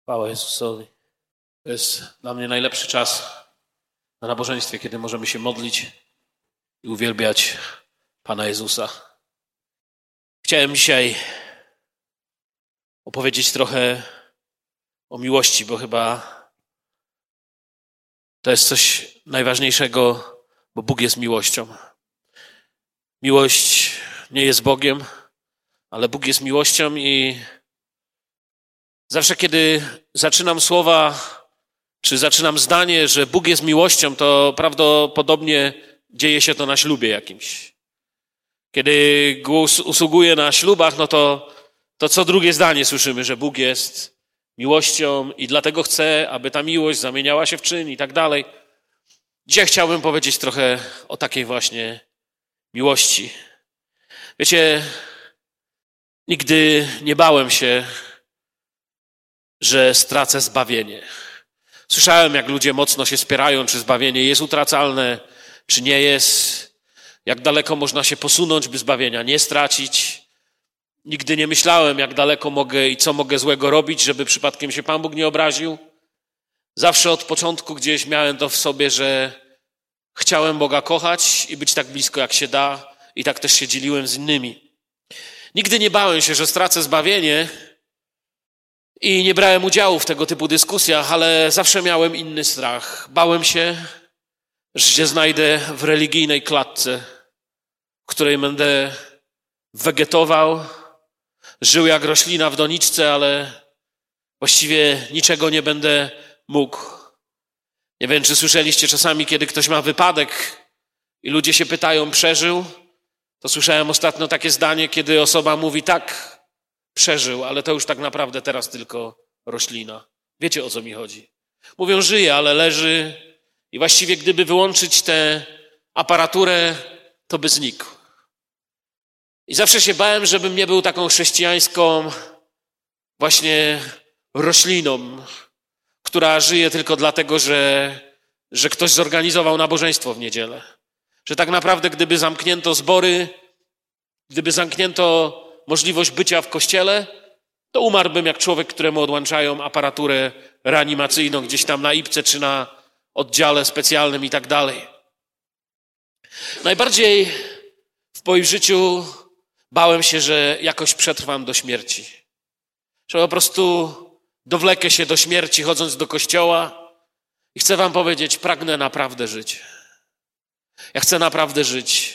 Chwała Jezusowi. To jest dla mnie najlepszy czas na nabożeństwie, kiedy możemy się modlić i uwielbiać Pana Jezusa. Chciałem dzisiaj opowiedzieć trochę o miłości, bo chyba to jest coś najważniejszego, bo Bóg jest miłością. Miłość nie jest Bogiem, ale Bóg jest miłością i zawsze, kiedy zaczynam słowa, czy zaczynam zdanie, że Bóg jest miłością, to prawdopodobnie dzieje się to na ślubie jakimś. Kiedy głos usługuje na ślubach, no to co drugie zdanie słyszymy, że Bóg jest miłością i dlatego chcę, aby ta miłość zamieniała się w czyn i tak dalej. Dzisiaj chciałbym powiedzieć trochę o takiej właśnie miłości. Wiecie, nigdy nie bałem się, że stracę zbawienie. Słyszałem, jak ludzie mocno się spierają, czy zbawienie jest utracalne, czy nie jest. Jak daleko można się posunąć, by zbawienia nie stracić. Nigdy nie myślałem, jak daleko mogę i co mogę złego robić, żeby przypadkiem się Pan Bóg nie obraził. Zawsze od początku gdzieś miałem to w sobie, że chciałem Boga kochać i być tak blisko, jak się da. I tak też się dzieliłem z innymi. Nigdy nie bałem się, że stracę zbawienie i nie brałem udziału w tego typu dyskusjach, ale zawsze miałem inny strach. Bałem się, że się znajdę w religijnej klatce, w której będę wegetował, żył jak roślina w doniczce, ale właściwie niczego nie będę mógł. Nie wiem, czy słyszeliście czasami, kiedy ktoś ma wypadek i ludzie się pytają, przeżył? To słyszałem ostatnio takie zdanie, kiedy osoba mówi, tak, przeżył, ale to już tak naprawdę teraz tylko roślina. Wiecie, o co mi chodzi. Mówią, żyje, ale leży i właściwie gdyby wyłączyć tę aparaturę, to by znikł. I zawsze się bałem, żebym nie był taką chrześcijańską właśnie rośliną, która żyje tylko dlatego, że ktoś zorganizował nabożeństwo w niedzielę. Że tak naprawdę, gdyby zamknięto zbory, gdyby zamknięto możliwość bycia w kościele, to umarłbym jak człowiek, któremu odłączają aparaturę reanimacyjną gdzieś tam na IPC czy na oddziale specjalnym i tak dalej. Najbardziej w moim życiu bałem się, że jakoś przetrwam do śmierci. Że po prostu dowlekę się do śmierci chodząc do kościoła i chcę wam powiedzieć, pragnę naprawdę żyć. Ja chcę naprawdę żyć.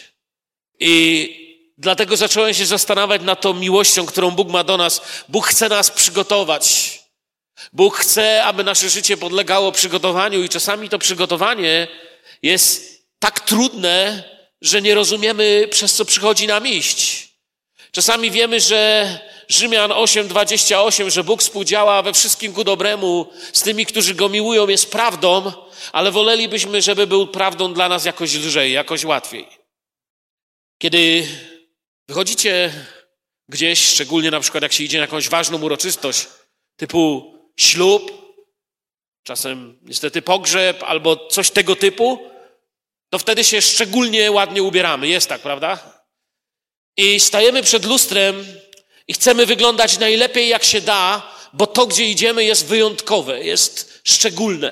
I dlatego zacząłem się zastanawiać nad tą miłością, którą Bóg ma do nas. Bóg chce nas przygotować. Bóg chce, aby nasze życie podlegało przygotowaniu i czasami to przygotowanie jest tak trudne, że nie rozumiemy, przez co przychodzi nam iść. Czasami wiemy, że Rzymian 8:28, że Bóg współdziała we wszystkim ku dobremu z tymi, którzy Go miłują, jest prawdą, ale wolelibyśmy, żeby był prawdą dla nas jakoś lżej, jakoś łatwiej. Kiedy wychodzicie gdzieś, szczególnie na przykład jak się idzie na jakąś ważną uroczystość, typu ślub, czasem niestety pogrzeb albo coś tego typu, to wtedy się szczególnie ładnie ubieramy. Jest tak, prawda? I stajemy przed lustrem i chcemy wyglądać najlepiej jak się da, bo to, gdzie idziemy, jest wyjątkowe, jest szczególne.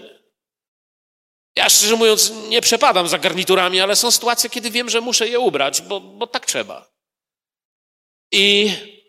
Ja szczerze mówiąc nie przepadam za garniturami, ale są sytuacje, kiedy wiem, że muszę je ubrać, bo tak trzeba. I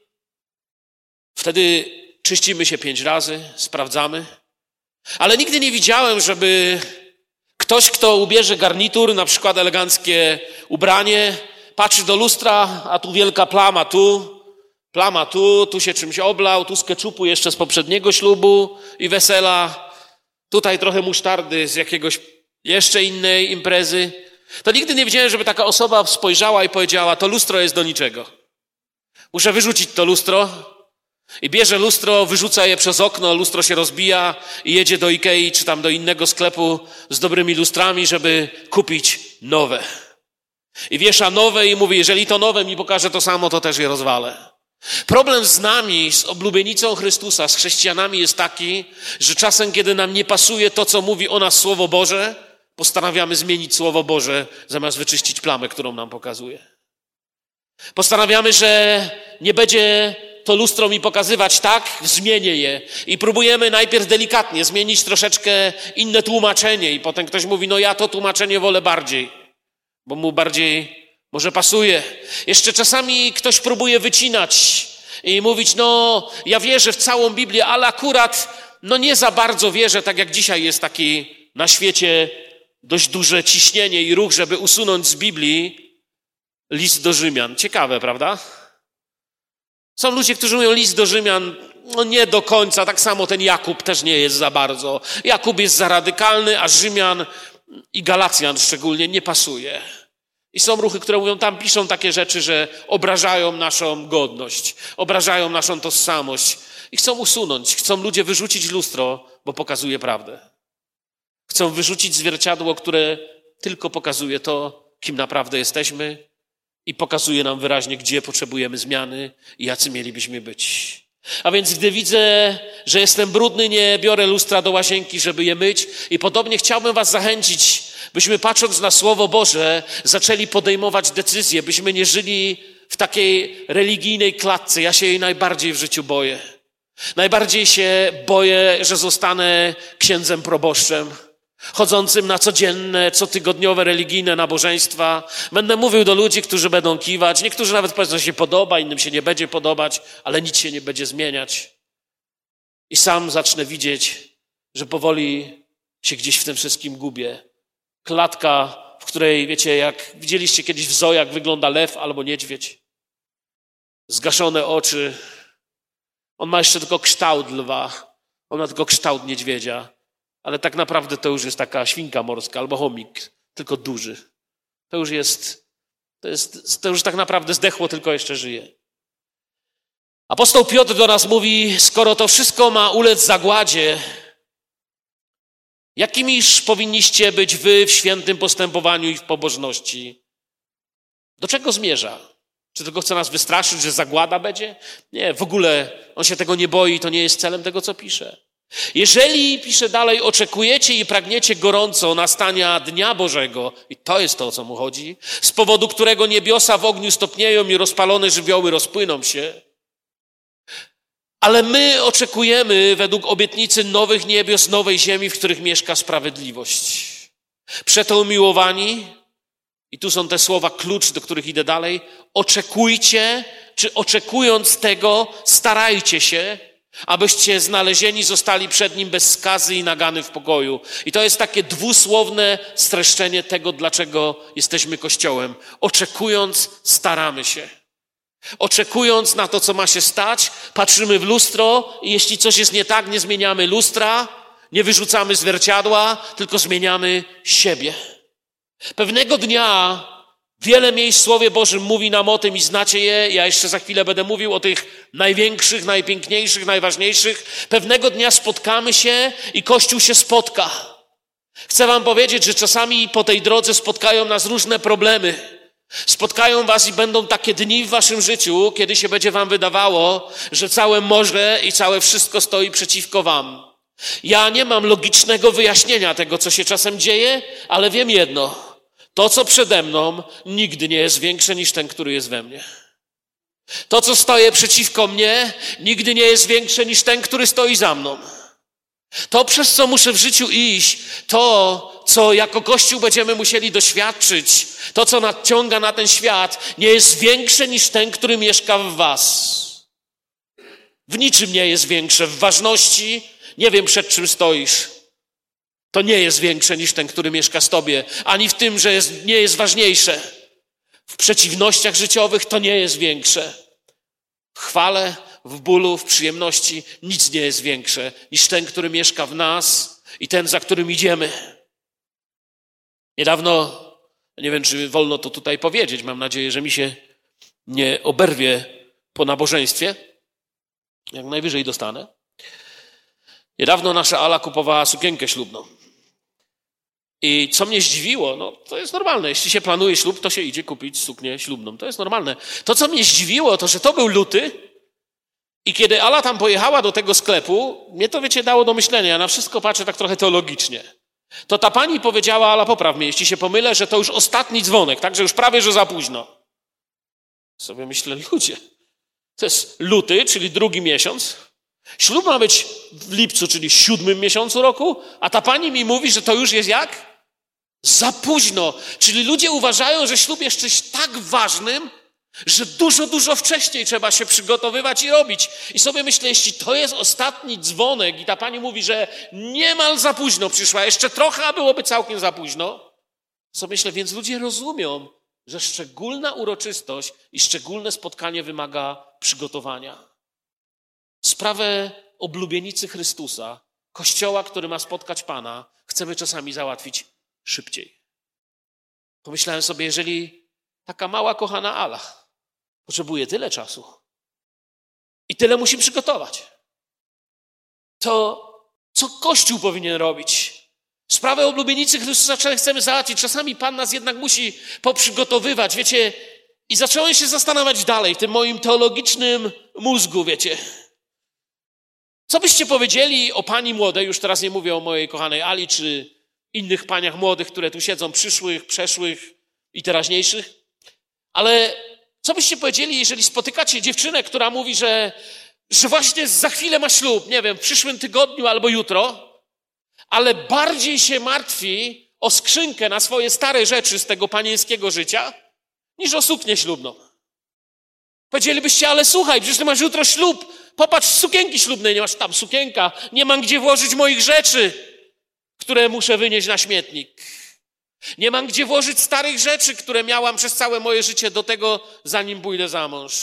wtedy czyścimy się 5 razy, sprawdzamy. Ale nigdy nie widziałem, żeby ktoś, kto ubierze garnitur, na przykład eleganckie ubranie, patrzy do lustra, a tu wielka plama tu się czymś oblał, tu z keczupu jeszcze z poprzedniego ślubu i wesela, tutaj trochę musztardy z jakiegoś jeszcze innej imprezy. To nigdy nie widziałem, żeby taka osoba spojrzała i powiedziała, to lustro jest do niczego. Muszę wyrzucić to lustro i bierze lustro, wyrzuca je przez okno, lustro się rozbija i jedzie do Ikei czy tam do innego sklepu z dobrymi lustrami, żeby kupić nowe. I wiesza nowe i mówi, jeżeli to nowe mi pokaże to samo, to też je rozwalę. Problem z nami, z oblubienicą Chrystusa, z chrześcijanami jest taki, że czasem, kiedy nam nie pasuje to, co mówi o nas Słowo Boże, postanawiamy zmienić Słowo Boże, zamiast wyczyścić plamę, którą nam pokazuje. Postanawiamy, że nie będzie to lustro mi pokazywać tak, zmienię je. I próbujemy najpierw delikatnie zmienić troszeczkę inne tłumaczenie i potem ktoś mówi, no ja to tłumaczenie wolę bardziej, bo mu bardziej może pasuje. Jeszcze czasami ktoś próbuje wycinać i mówić, no ja wierzę w całą Biblię, ale akurat no nie za bardzo wierzę, tak jak dzisiaj jest taki na świecie dość duże ciśnienie i ruch, żeby usunąć z Biblii list do Rzymian. Ciekawe, prawda? Są ludzie, którzy mówią list do Rzymian, no nie do końca, tak samo ten Jakub też nie jest za bardzo. Jakub jest za radykalny, a Rzymian i Galacjan szczególnie nie pasuje. I są ruchy, które mówią, tam piszą takie rzeczy, że obrażają naszą godność, obrażają naszą tożsamość i chcą usunąć, chcą ludzie wyrzucić lustro, bo pokazuje prawdę. Chcą wyrzucić zwierciadło, które tylko pokazuje to, kim naprawdę jesteśmy i pokazuje nam wyraźnie, gdzie potrzebujemy zmiany i jacy mielibyśmy być. A więc gdy widzę, że jestem brudny, nie biorę lustra do łazienki, żeby je myć i podobnie chciałbym was zachęcić, byśmy patrząc na Słowo Boże zaczęli podejmować decyzje, byśmy nie żyli w takiej religijnej klatce. Ja się jej najbardziej w życiu boję. Najbardziej się boję, że zostanę księdzem proboszczem, chodzącym na codzienne, cotygodniowe religijne nabożeństwa. Będę mówił do ludzi, którzy będą kiwać. Niektórzy nawet powiedzą, że się podoba, innym się nie będzie podobać, ale nic się nie będzie zmieniać. I sam zacznę widzieć, że powoli się gdzieś w tym wszystkim gubię. Klatka, w której, wiecie, jak widzieliście kiedyś w zoo, jak wygląda lew albo niedźwiedź. Zgaszone oczy. On ma jeszcze tylko kształt lwa. On ma tylko kształt niedźwiedzia. Ale tak naprawdę to już jest taka świnka morska albo chomik, tylko duży. To już tak naprawdę zdechło, tylko jeszcze żyje. Apostoł Piotr do nas mówi, skoro to wszystko ma ulec zagładzie, jakimiż powinniście być wy w świętym postępowaniu i w pobożności? Do czego zmierza? Czy tylko chce nas wystraszyć, że zagłada będzie? Nie, w ogóle on się tego nie boi, to nie jest celem tego, co pisze. Jeżeli, pisze dalej, oczekujecie i pragniecie gorąco nastania Dnia Bożego, i to jest to, o co mu chodzi, z powodu którego niebiosa w ogniu stopnieją i rozpalone żywioły rozpłyną się, ale my oczekujemy według obietnicy nowych niebios, nowej ziemi, w których mieszka sprawiedliwość. Przeto umiłowani, i tu są te słowa klucz, do których idę dalej, oczekujcie, czy oczekując tego, starajcie się, abyście znalezieni zostali przed Nim bez skazy i nagany w pokoju. I to jest takie dwusłowne streszczenie tego, dlaczego jesteśmy Kościołem. Oczekując, staramy się. Oczekując na to, co ma się stać, patrzymy w lustro i jeśli coś jest nie tak, nie zmieniamy lustra, nie wyrzucamy zwierciadła, tylko zmieniamy siebie. Pewnego dnia wiele miejsc w Słowie Bożym mówi nam o tym i znacie je. Ja jeszcze za chwilę będę mówił o tych największych, najpiękniejszych, najważniejszych. Pewnego dnia spotkamy się i Kościół się spotka. Chcę wam powiedzieć, że czasami po tej drodze spotkają nas różne problemy. Spotkają was i będą takie dni w waszym życiu, kiedy się będzie wam wydawało, że całe morze i całe wszystko stoi przeciwko wam. Ja nie mam logicznego wyjaśnienia tego, co się czasem dzieje, ale wiem jedno. To, co przede mną, nigdy nie jest większe niż ten, który jest we mnie. To, co stoi przeciwko mnie, nigdy nie jest większe niż ten, który stoi za mną. To, przez co muszę w życiu iść, to, co jako Kościół będziemy musieli doświadczyć, to, co nadciąga na ten świat, nie jest większe niż ten, który mieszka w was. W niczym nie jest większe. W ważności, nie wiem, przed czym stoisz. To nie jest większe niż ten, który mieszka z tobie. Ani w tym, że nie jest ważniejsze. W przeciwnościach życiowych to nie jest większe. W chwale, w bólu, w przyjemności nic nie jest większe niż ten, który mieszka w nas i ten, za którym idziemy. Niedawno, nie wiem, czy wolno to tutaj powiedzieć, mam nadzieję, że mi się nie oberwie po nabożeństwie. Jak najwyżej dostanę. Niedawno nasza Ala kupowała sukienkę ślubną. I co mnie zdziwiło, no to jest normalne. Jeśli się planuje ślub, to się idzie kupić suknię ślubną. To jest normalne. To, co mnie zdziwiło, to, że to był luty i kiedy Ala tam pojechała do tego sklepu, mnie to, wiecie, dało do myślenia. Ja na wszystko patrzę tak trochę teologicznie. To ta pani powiedziała, Ala, popraw mnie, jeśli się pomylę, że to już ostatni dzwonek, tak, że już prawie, że za późno. Sobie myślę, ludzie, To jest luty, czyli 2. miesiąc. Ślub ma być w lipcu, czyli 7. miesiącu roku, a ta pani mi mówi, że to już jest jak? Za późno. Czyli ludzie uważają, że ślub jeszcze jest tak ważnym, że dużo wcześniej trzeba się przygotowywać i robić. I sobie myślę, jeśli to jest ostatni dzwonek i ta pani mówi, że niemal za późno przyszła, jeszcze trochę, a byłoby całkiem za późno, sobie myślę, więc ludzie rozumią, że szczególna uroczystość i szczególne spotkanie wymaga przygotowania. Sprawę oblubienicy Chrystusa, Kościoła, który ma spotkać Pana, chcemy czasami załatwić szybciej. Pomyślałem sobie, jeżeli taka mała, kochana Ala potrzebuje tyle czasu i tyle musi przygotować, to co Kościół powinien robić? Sprawę oblubienicy Chrystusa chcemy załatwić. Czasami Pan nas jednak musi poprzygotowywać, wiecie. I zacząłem się zastanawiać dalej w tym moim teologicznym mózgu, wiecie. Co byście powiedzieli o pani młodej, już teraz nie mówię o mojej kochanej Ali, czy innych paniach młodych, które tu siedzą, przyszłych, przeszłych i teraźniejszych, ale co byście powiedzieli, jeżeli spotykacie dziewczynę, która mówi, że właśnie za chwilę ma ślub, nie wiem, w przyszłym tygodniu albo jutro, ale bardziej się martwi o skrzynkę na swoje stare rzeczy z tego panieńskiego życia, niż o suknię ślubną. Powiedzielibyście, ale słuchaj, przecież ty masz jutro ślub, popatrz, sukienki ślubnej nie masz, tam sukienka, nie mam gdzie włożyć moich rzeczy, które muszę wynieść na śmietnik. Nie mam gdzie włożyć starych rzeczy, które miałam przez całe moje życie do tego, zanim pójdę za mąż.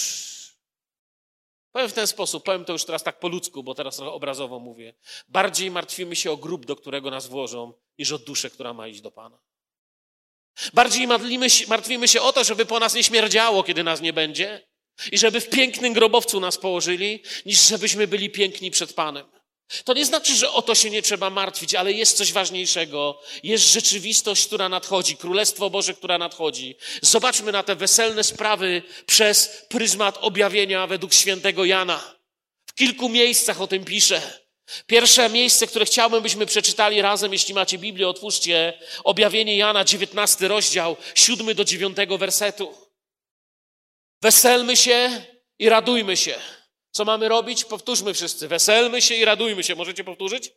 Powiem w ten sposób, powiem to już teraz tak po ludzku, bo teraz trochę obrazowo mówię. Bardziej martwimy się o grób, do którego nas włożą, niż o duszę, która ma iść do Pana. Bardziej martwimy się o to, żeby po nas nie śmierdziało, kiedy nas nie będzie i żeby w pięknym grobowcu nas położyli, niż żebyśmy byli piękni przed Panem. To nie znaczy, że o to się nie trzeba martwić, ale jest coś ważniejszego. Jest rzeczywistość, która nadchodzi, Królestwo Boże, która nadchodzi. Zobaczmy na te weselne sprawy przez pryzmat objawienia według świętego Jana. W kilku miejscach o tym pisze. Pierwsze miejsce, które chciałbym, byśmy przeczytali razem, jeśli macie Biblię, otwórzcie. Objawienie Jana, 19 rozdział, 7 do 9 wersetu. Weselmy się i radujmy się. Co mamy robić? Powtórzmy wszyscy. Weselmy się i radujmy się. Możecie powtórzyć?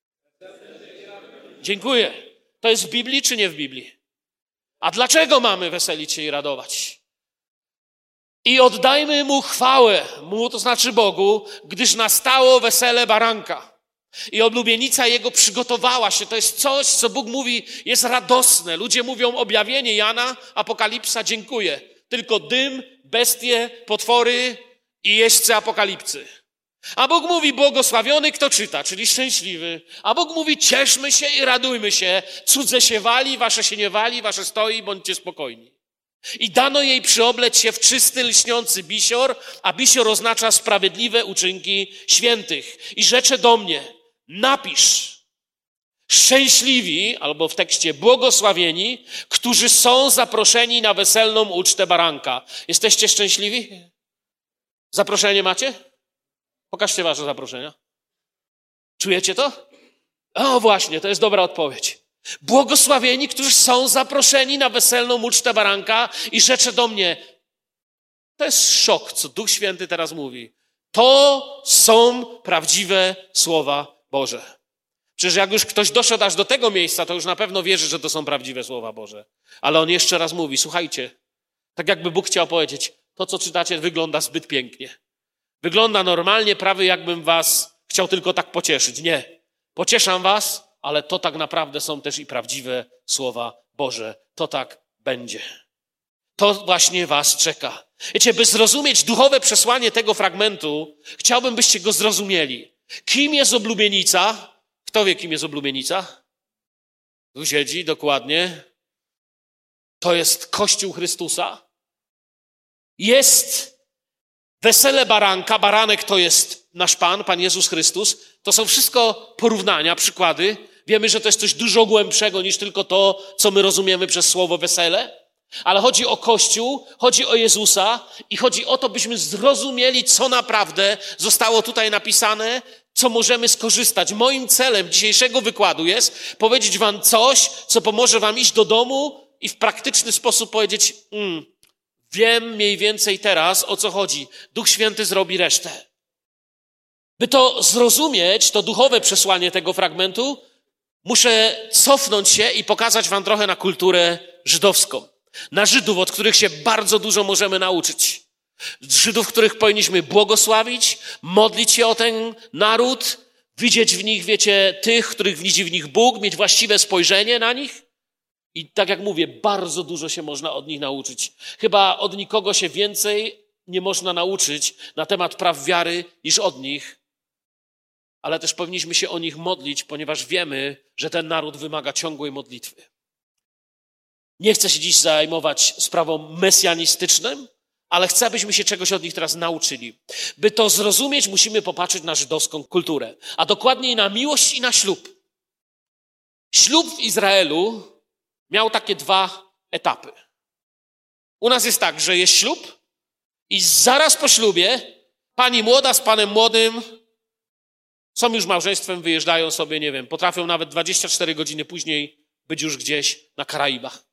Dziękuję. To jest w Biblii czy nie w Biblii? A dlaczego mamy weselić się i radować? I oddajmy Mu chwałę, Mu to znaczy Bogu, gdyż nastało wesele baranka. I oblubienica Jego przygotowała się. To jest coś, co Bóg mówi, jest radosne. Ludzie mówią objawienie Jana, Apokalipsa, dziękuję. Tylko dym, bestie, potwory i jeźdźcy apokalipsy. A Bóg mówi, błogosławiony kto czyta, czyli szczęśliwy. A Bóg mówi, cieszmy się i radujmy się. Cudze się wali, wasze się nie wali, wasze stoi, bądźcie spokojni. I dano jej przyobleć się w czysty, lśniący bisior, a bisior oznacza sprawiedliwe uczynki świętych. I rzecze do mnie, napisz, szczęśliwi, albo w tekście błogosławieni, którzy są zaproszeni na weselną ucztę baranka. Jesteście szczęśliwi? Zaproszenie macie? Pokażcie wasze zaproszenia. Czujecie to? O właśnie, to jest dobra odpowiedź. Błogosławieni, którzy są zaproszeni na weselną ucztę baranka i rzecze do mnie. To jest szok, co Duch Święty teraz mówi. To są prawdziwe słowa Boże. Przecież jak już ktoś doszedł aż do tego miejsca, to już na pewno wierzy, że to są prawdziwe słowa Boże. Ale on jeszcze raz mówi, słuchajcie, tak jakby Bóg chciał powiedzieć, to co czytacie wygląda zbyt pięknie. Wygląda normalnie, prawie jakbym was chciał tylko tak pocieszyć. Nie, pocieszam was, ale to tak naprawdę są też i prawdziwe słowa Boże. To tak będzie. To właśnie was czeka. Wiecie, by zrozumieć duchowe przesłanie tego fragmentu, chciałbym, byście go zrozumieli. Kim jest oblubienica? Kto wie, kim jest oblubienica? Tu siedzi, dokładnie. To jest Kościół Chrystusa. Jest wesele baranka. Baranek to jest nasz Pan Jezus Chrystus. To są wszystko porównania, przykłady. Wiemy, że to jest coś dużo głębszego niż tylko to, co my rozumiemy przez słowo wesele. Ale chodzi o Kościół, chodzi o Jezusa i chodzi o to, byśmy zrozumieli, co naprawdę zostało tutaj napisane, co możemy skorzystać. Moim celem dzisiejszego wykładu jest powiedzieć wam coś, co pomoże wam iść do domu i w praktyczny sposób powiedzieć, Wiem mniej więcej teraz, o co chodzi. Duch Święty zrobi resztę. By to zrozumieć, to duchowe przesłanie tego fragmentu, muszę cofnąć się i pokazać wam trochę na kulturę żydowską. Na Żydów, od których się bardzo dużo możemy nauczyć. Żydów, których powinniśmy błogosławić, modlić się o ten naród, widzieć w nich, wiecie, tych, których widzi w nich Bóg, mieć właściwe spojrzenie na nich. I tak jak mówię, bardzo dużo się można od nich nauczyć. Chyba od nikogo się więcej nie można nauczyć na temat praw wiary niż od nich. Ale też powinniśmy się o nich modlić, ponieważ wiemy, że ten naród wymaga ciągłej modlitwy. Nie chcę się dziś zajmować sprawą mesjanistyczną, ale chcę, abyśmy się czegoś od nich teraz nauczyli. By to zrozumieć, musimy popatrzeć na żydowską kulturę, a dokładniej na miłość i na ślub. Ślub w Izraelu miał takie 2 etapy. U nas jest tak, że jest ślub i zaraz po ślubie pani młoda z panem młodym są już małżeństwem, wyjeżdżają sobie, nie wiem, potrafią nawet 24 godziny później być już gdzieś na Karaibach.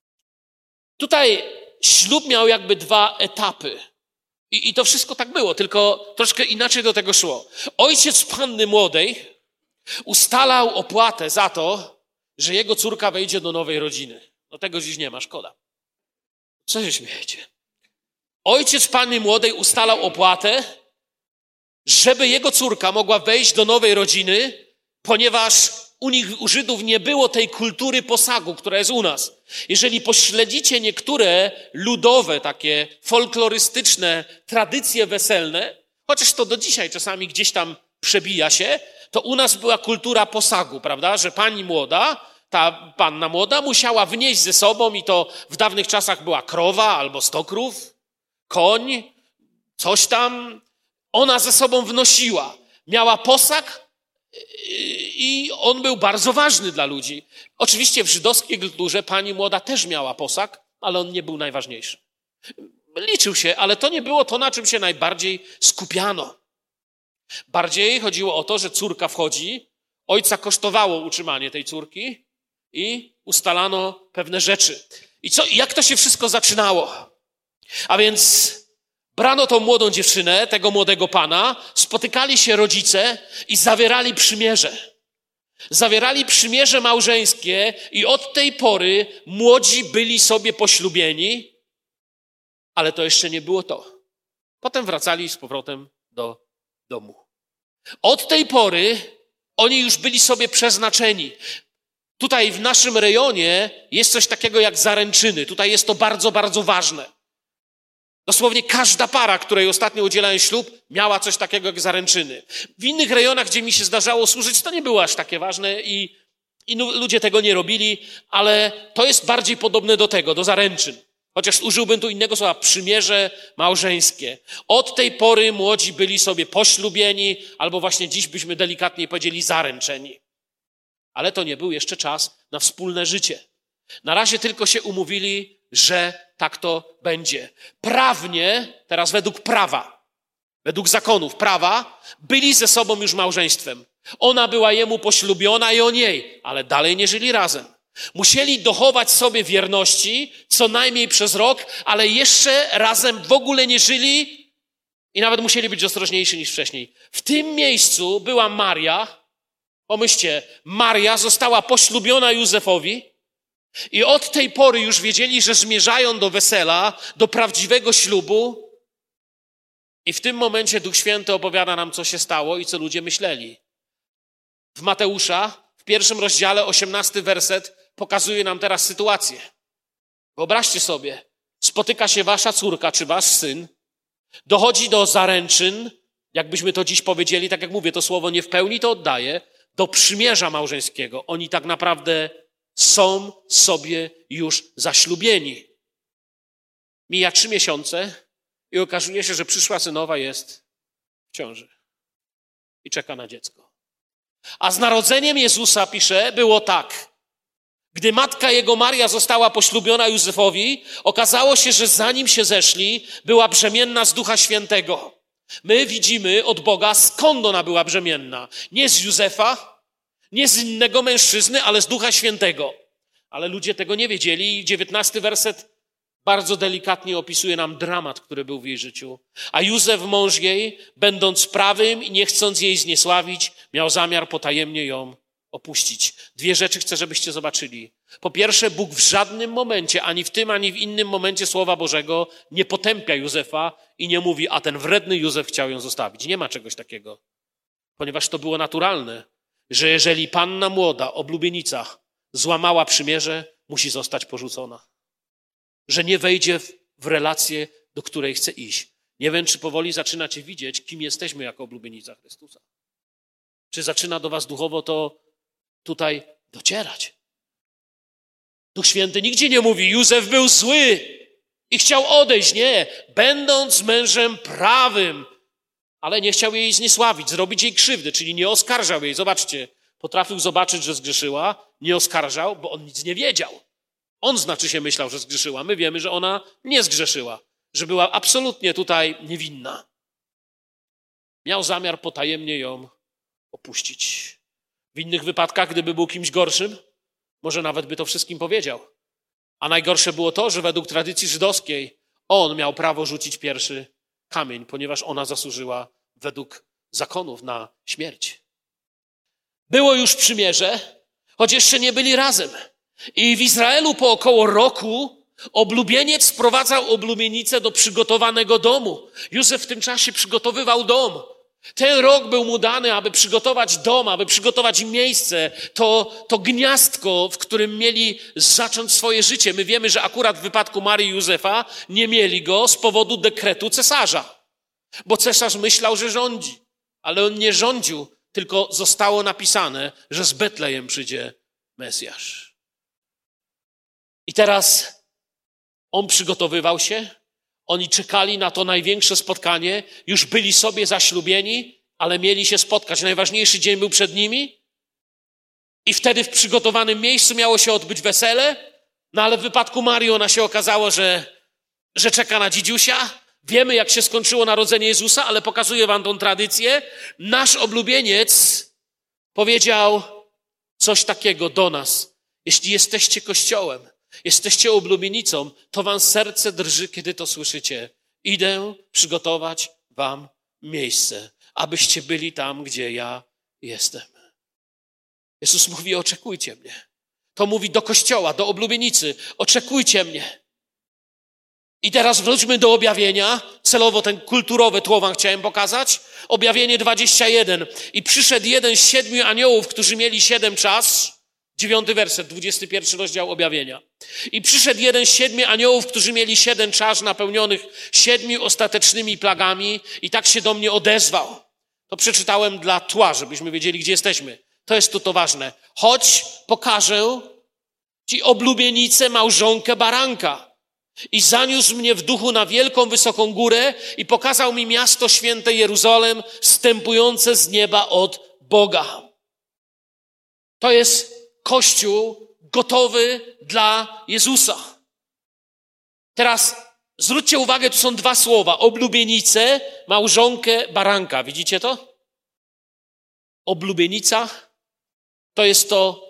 Tutaj ślub miał jakby 2 etapy. I to wszystko tak było, tylko troszkę inaczej do tego szło. Ojciec panny młodej ustalał opłatę za to, że jego córka wejdzie do nowej rodziny. No tego dziś nie ma, szkoda. Co się śmiejecie? Ojciec panny młodej ustalał opłatę, żeby jego córka mogła wejść do nowej rodziny, ponieważ u Żydów nie było tej kultury posagu, która jest u nas. Jeżeli pośledzicie niektóre ludowe, takie folklorystyczne tradycje weselne, chociaż to do dzisiaj czasami gdzieś tam przebija się, to u nas była kultura posagu, prawda? Że pani młoda, ta panna młoda musiała wnieść ze sobą, i to w dawnych czasach była krowa albo 100 krów, koń, coś tam. Ona ze sobą wnosiła. Miała posag i on był bardzo ważny dla ludzi. Oczywiście w żydowskiej kulturze pani młoda też miała posag, ale on nie był najważniejszy. Liczył się, ale to nie było to, na czym się najbardziej skupiano. Bardziej chodziło o to, że córka wchodzi, ojca kosztowało utrzymanie tej córki i ustalano pewne rzeczy. Jak to się wszystko zaczynało? A więc brano tą młodą dziewczynę, tego młodego pana, spotykali się rodzice i zawierali przymierze. Zawierali przymierze małżeńskie i od tej pory młodzi byli sobie poślubieni, ale to jeszcze nie było to. Potem wracali z powrotem do domu. Od tej pory oni już byli sobie przeznaczeni. Tutaj w naszym rejonie jest coś takiego jak zaręczyny. Tutaj jest to bardzo, bardzo ważne. Dosłownie każda para, której ostatnio udzielałem ślub, miała coś takiego jak zaręczyny. W innych rejonach, gdzie mi się zdarzało służyć, to nie było aż takie ważne i ludzie tego nie robili, ale to jest bardziej podobne do tego, do zaręczyn. Chociaż użyłbym tu innego słowa, przymierze małżeńskie. Od tej pory młodzi byli sobie poślubieni, albo właśnie dziś byśmy delikatniej powiedzieli zaręczeni. Ale to nie był jeszcze czas na wspólne życie. Na razie tylko się umówili, że tak to będzie. Prawnie, teraz według prawa, według zakonów prawa, byli ze sobą już małżeństwem. Ona była jemu poślubiona i on jej, ale dalej nie żyli razem. Musieli dochować sobie wierności co najmniej przez rok, ale jeszcze razem w ogóle nie żyli i nawet musieli być ostrożniejsi niż wcześniej. W tym miejscu była Maria. Pomyślcie, Maria została poślubiona Józefowi i od tej pory już wiedzieli, że zmierzają do wesela, do prawdziwego ślubu. I w tym momencie Duch Święty opowiada nam, co się stało i co ludzie myśleli. W Mateusza, w 1 rozdziale, 18 werset, pokazuje nam teraz sytuację. Wyobraźcie sobie, spotyka się wasza córka czy wasz syn, dochodzi do zaręczyn, jakbyśmy to dziś powiedzieli, tak jak mówię, to słowo nie w pełni to oddaje, do przymierza małżeńskiego. Oni tak naprawdę są sobie już zaślubieni. Mija 3 miesiące i okazuje się, że przyszła synowa jest w ciąży i czeka na dziecko. A z narodzeniem Jezusa, pisze, było tak. Gdy matka jego Maria została poślubiona Józefowi, okazało się, że zanim się zeszli, była brzemienna z Ducha Świętego. My widzimy od Boga, skąd ona była brzemienna. Nie z Józefa, nie z innego mężczyzny, ale z Ducha Świętego. Ale ludzie tego nie wiedzieli i 19 werset Bardzo delikatnie opisuje nam dramat, który był w jej życiu. A Józef, mąż jej, będąc prawym i nie chcąc jej zniesławić, miał zamiar potajemnie ją opuścić. 2 rzeczy chcę, żebyście zobaczyli. Po pierwsze, Bóg w żadnym momencie, ani w tym, ani w innym momencie Słowa Bożego nie potępia Józefa i nie mówi, a ten wredny Józef chciał ją zostawić. Nie ma czegoś takiego. Ponieważ to było naturalne, że jeżeli panna młoda, oblubienica, złamała przymierze, musi zostać porzucona. Że nie wejdzie w relację, do której chce iść. Nie wiem, czy powoli zaczynacie widzieć, kim jesteśmy jako oblubienica Chrystusa. Czy zaczyna do was duchowo to tutaj docierać? Duch Święty nigdzie nie mówi, Józef był zły i chciał odejść. Nie, będąc mężem prawym, ale nie chciał jej zniesławić, zrobić jej krzywdy, czyli nie oskarżał jej. Zobaczcie, potrafił zobaczyć, że zgrzeszyła, nie oskarżał, bo on nic nie wiedział. On znaczy się myślał, że zgrzeszyła. My wiemy, że ona nie zgrzeszyła, że była absolutnie tutaj niewinna. Miał zamiar potajemnie ją opuścić. W innych wypadkach, gdyby był kimś gorszym, może nawet by to wszystkim powiedział. A najgorsze było to, że według tradycji żydowskiej on miał prawo rzucić pierwszy kamień, ponieważ ona zasłużyła według zakonów na śmierć. Było już przymierze, choć jeszcze nie byli razem. I w Izraelu po około roku oblubieniec sprowadzał oblubienicę do przygotowanego domu. Józef w tym czasie przygotowywał dom. Ten rok był mu dany, aby przygotować dom, aby przygotować im miejsce, to gniazdko, w którym mieli zacząć swoje życie. My wiemy, że akurat w wypadku Marii i Józefa nie mieli go z powodu dekretu cesarza. Bo cesarz myślał, że rządzi, ale on nie rządził, tylko zostało napisane, że z Betlejem przyjdzie Mesjasz. I teraz on przygotowywał się, oni czekali na to największe spotkanie, już byli sobie zaślubieni, ale mieli się spotkać. Najważniejszy dzień był przed nimi i wtedy w przygotowanym miejscu miało się odbyć wesele, no ale w wypadku Marii ona się okazało, że czeka na dzidziusia. Wiemy, jak się skończyło narodzenie Jezusa, ale pokazuję wam tą tradycję. Nasz oblubieniec powiedział coś takiego do nas. Jeśli jesteście Kościołem, jesteście oblubienicą, to wam serce drży, kiedy to słyszycie. Idę przygotować wam miejsce, abyście byli tam, gdzie ja jestem. Jezus mówi, oczekujcie mnie. To mówi do Kościoła, do oblubienicy. Oczekujcie mnie. I teraz wróćmy do objawienia. Celowo ten kulturowy tło wam chciałem pokazać. Objawienie 21. I przyszedł jeden z 7 aniołów, którzy mieli 7 czas. 9 werset, 21 rozdział objawienia. I przyszedł jeden z 7 aniołów, którzy mieli 7 czas napełnionych 7 ostatecznymi plagami i tak się do mnie odezwał. To przeczytałem dla tła, żebyśmy wiedzieli, gdzie jesteśmy. To jest tu to ważne. Chodź, pokażę ci oblubienicę, małżonkę baranka. I zaniósł mnie w duchu na wielką, wysoką górę i pokazał mi miasto święte Jeruzalem, wstępujące z nieba od Boga. To jest Kościół gotowy dla Jezusa. Teraz zwróćcie uwagę, tu są 2 słowa. Oblubienicę, małżonkę baranka. Widzicie to? Oblubienica to jest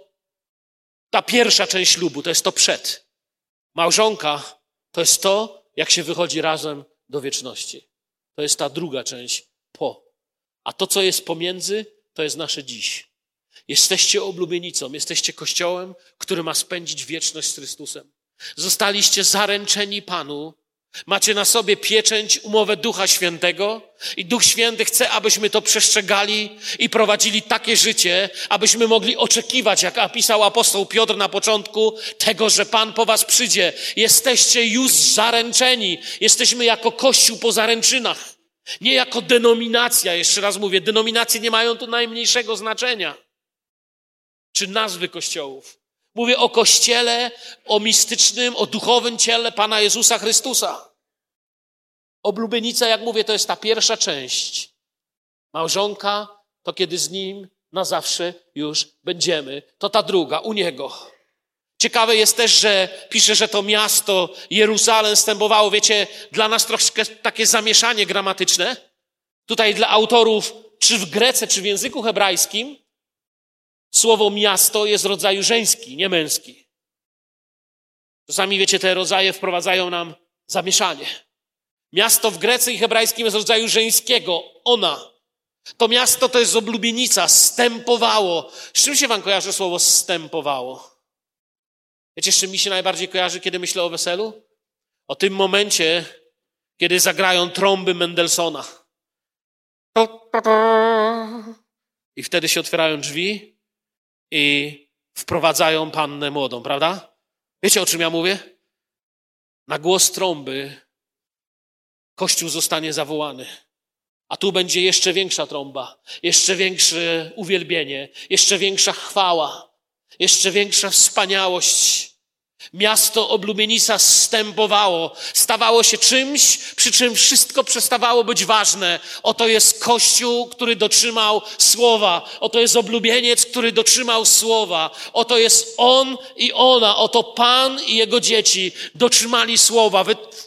ta pierwsza część ślubu, to jest to przed. Małżonka to jest to, jak się wychodzi razem do wieczności. To jest ta druga część po. A to, co jest pomiędzy, to jest nasze dziś. Jesteście oblubienicą, jesteście Kościołem, który ma spędzić wieczność z Chrystusem. Zostaliście zaręczeni Panu, macie na sobie pieczęć, umowę Ducha Świętego i Duch Święty chce, abyśmy to przestrzegali i prowadzili takie życie, abyśmy mogli oczekiwać, jak napisał apostoł Piotr na początku, tego, że Pan po was przyjdzie. Jesteście już zaręczeni, jesteśmy jako Kościół po zaręczynach, nie jako denominacja. Jeszcze raz mówię, denominacje nie mają tu najmniejszego znaczenia. Czy nazwy kościołów. Mówię o Kościele, o mistycznym, o duchowym ciele Pana Jezusa Chrystusa. Oblubienica, jak mówię, to jest ta pierwsza część. Małżonka, to kiedy z Nim na zawsze już będziemy. To ta druga, u Niego. Ciekawe jest też, że pisze, że to miasto Jeruzalem wstępowało. Wiecie, dla nas troszkę takie zamieszanie gramatyczne. Tutaj dla autorów, czy w Grece, czy w języku hebrajskim, słowo miasto jest rodzaju żeński, nie męski. Czasami, wiecie, te rodzaje wprowadzają nam zamieszanie. Miasto w Grece i hebrajskim jest rodzaju żeńskiego, ona. To miasto to jest oblubienica, stępowało. Z czym się wam kojarzy słowo stępowało? Wiecie, z czym mi się najbardziej kojarzy, kiedy myślę o weselu? O tym momencie, kiedy zagrają trąby Mendelssohna. I wtedy się otwierają drzwi i wprowadzają pannę młodą, prawda? Wiecie, o czym ja mówię? Na głos trąby Kościół zostanie zawołany. A tu będzie jeszcze większa trąba, jeszcze większe uwielbienie, jeszcze większa chwała, jeszcze większa wspaniałość. Miasto oblubienica stępowało, stawało się czymś, przy czym wszystko przestawało być ważne. Oto jest Kościół, który dotrzymał słowa. Oto jest oblubieniec, który dotrzymał słowa. Oto jest on i ona. Oto Pan i jego dzieci dotrzymali słowa,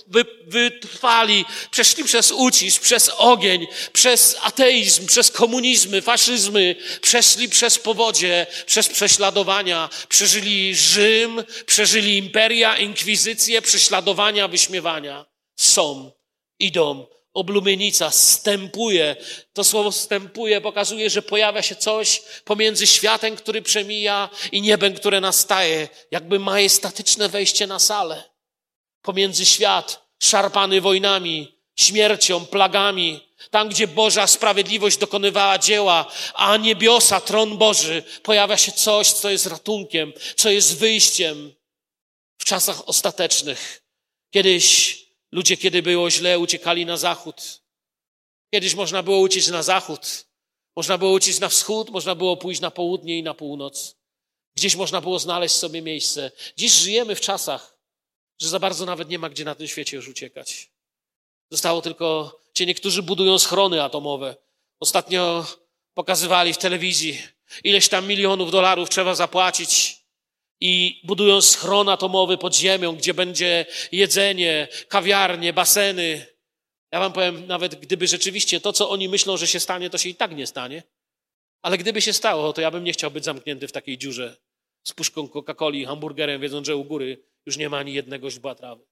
wytrwali, przeszli przez ucisk, przez ogień, przez ateizm, przez komunizmy, faszyzmy, przeszli przez powodzie, przez prześladowania, przeżyli Rzym, przeżyli imperia, inkwizycję, prześladowania, wyśmiewania. Są, idą. Oblubienica stępuje. To słowo stępuje pokazuje, że pojawia się coś pomiędzy światem, który przemija, i niebem, które nastaje. Jakby majestatyczne wejście na salę. Pomiędzy świat szarpany wojnami, śmiercią, plagami. Tam, gdzie Boża sprawiedliwość dokonywała dzieła, a niebiosa, tron Boży, pojawia się coś, co jest ratunkiem, co jest wyjściem. W czasach ostatecznych. Kiedyś ludzie, kiedy było źle, uciekali na zachód. Kiedyś można było uciec na zachód. Można było uciec na wschód, można było pójść na południe i na północ. Gdzieś można było znaleźć sobie miejsce. Dziś żyjemy w czasach, że za bardzo nawet nie ma gdzie na tym świecie już uciekać. Zostało tylko, niektórzy budują schrony atomowe. Ostatnio pokazywali w telewizji, ileś tam milionów dolarów trzeba zapłacić i budują schron atomowy pod ziemią, gdzie będzie jedzenie, kawiarnie, baseny. Ja wam powiem, nawet gdyby rzeczywiście to, co oni myślą, że się stanie, to się i tak nie stanie. Ale gdyby się stało, to ja bym nie chciał być zamknięty w takiej dziurze z puszką Coca-Coli i hamburgerem, wiedząc, że u góry już nie ma ani jednego źdźbła trawy.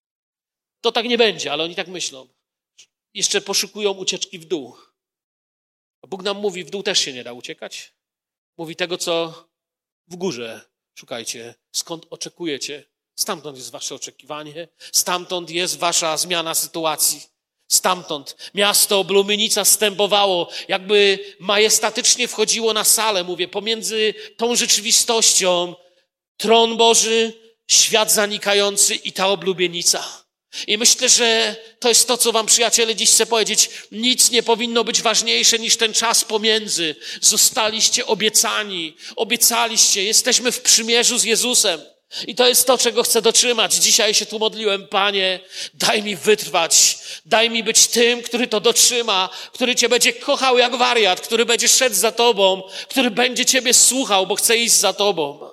To tak nie będzie, ale oni tak myślą. Jeszcze poszukują ucieczki w dół. A Bóg nam mówi, w dół też się nie da uciekać. Mówi tego, co w górze szukajcie. Skąd oczekujecie? Stamtąd jest wasze oczekiwanie. Stamtąd jest wasza zmiana sytuacji. Stamtąd miasto oblubienica stępowało, jakby majestatycznie wchodziło na salę, mówię, pomiędzy tą rzeczywistością, tron Boży, świat zanikający i ta oblubienica. I myślę, że to jest to, co wam, przyjaciele, dziś chcę powiedzieć. Nic nie powinno być ważniejsze niż ten czas pomiędzy. Zostaliście obiecani, obiecaliście, jesteśmy w przymierzu z Jezusem. I to jest to, czego chcę dotrzymać. Dzisiaj się tu modliłem, Panie, daj mi wytrwać, daj mi być tym, który to dotrzyma, który Cię będzie kochał jak wariat, który będzie szedł za Tobą, który będzie Ciebie słuchał, bo chce iść za Tobą.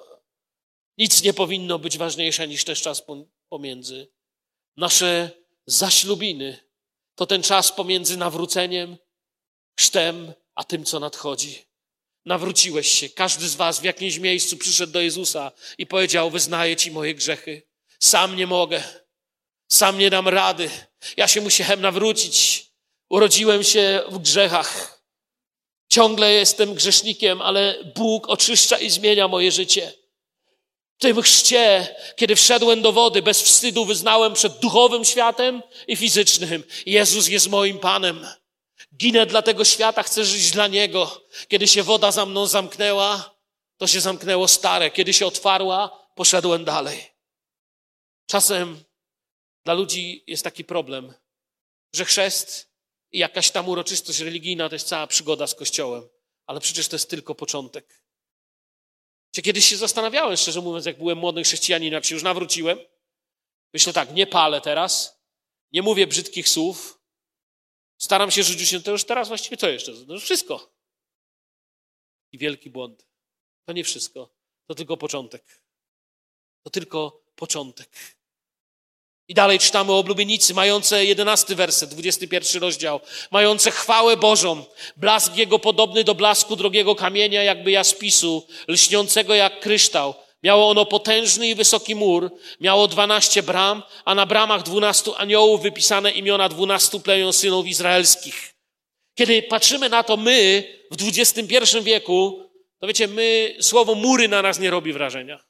Nic nie powinno być ważniejsze niż ten czas pomiędzy. Nasze zaślubiny to ten czas pomiędzy nawróceniem, chrztem, a tym, co nadchodzi. Nawróciłeś się. Każdy z was w jakimś miejscu przyszedł do Jezusa i powiedział, wyznaję Ci moje grzechy. Sam nie mogę. Sam nie dam rady. Ja się musiałem nawrócić. Urodziłem się w grzechach. Ciągle jestem grzesznikiem, ale Bóg oczyszcza i zmienia moje życie. W tym chrzcie, kiedy wszedłem do wody, bez wstydu wyznałem przed duchowym światem i fizycznym. Jezus jest moim Panem. Ginę dla tego świata, chcę żyć dla Niego. Kiedy się woda za mną zamknęła, to się zamknęło stare. Kiedy się otwarła, poszedłem dalej. Czasem dla ludzi jest taki problem, że chrzest i jakaś tam uroczystość religijna to jest cała przygoda z Kościołem. Ale przecież to jest tylko początek. Kiedyś się zastanawiałem, szczerze mówiąc, jak byłem młodym chrześcijaninem, jak się już nawróciłem. Myślę tak, nie palę teraz, nie mówię brzydkich słów, staram się żyć się, to już teraz właściwie co jeszcze? No już wszystko. I wielki błąd. To nie wszystko, to tylko początek. To tylko początek. I dalej czytamy o oblubienicy, mające 11 werset, 21 rozdział, mające chwałę Bożą, blask Jego podobny do blasku drogiego kamienia, jakby jaspisu, lśniącego jak kryształ. Miało ono potężny i wysoki mur, miało 12 bram, a na bramach 12 aniołów wypisane imiona 12 plemion synów izraelskich. Kiedy patrzymy na to my w XXI wieku, to wiecie, słowo mury na nas nie robi wrażenia.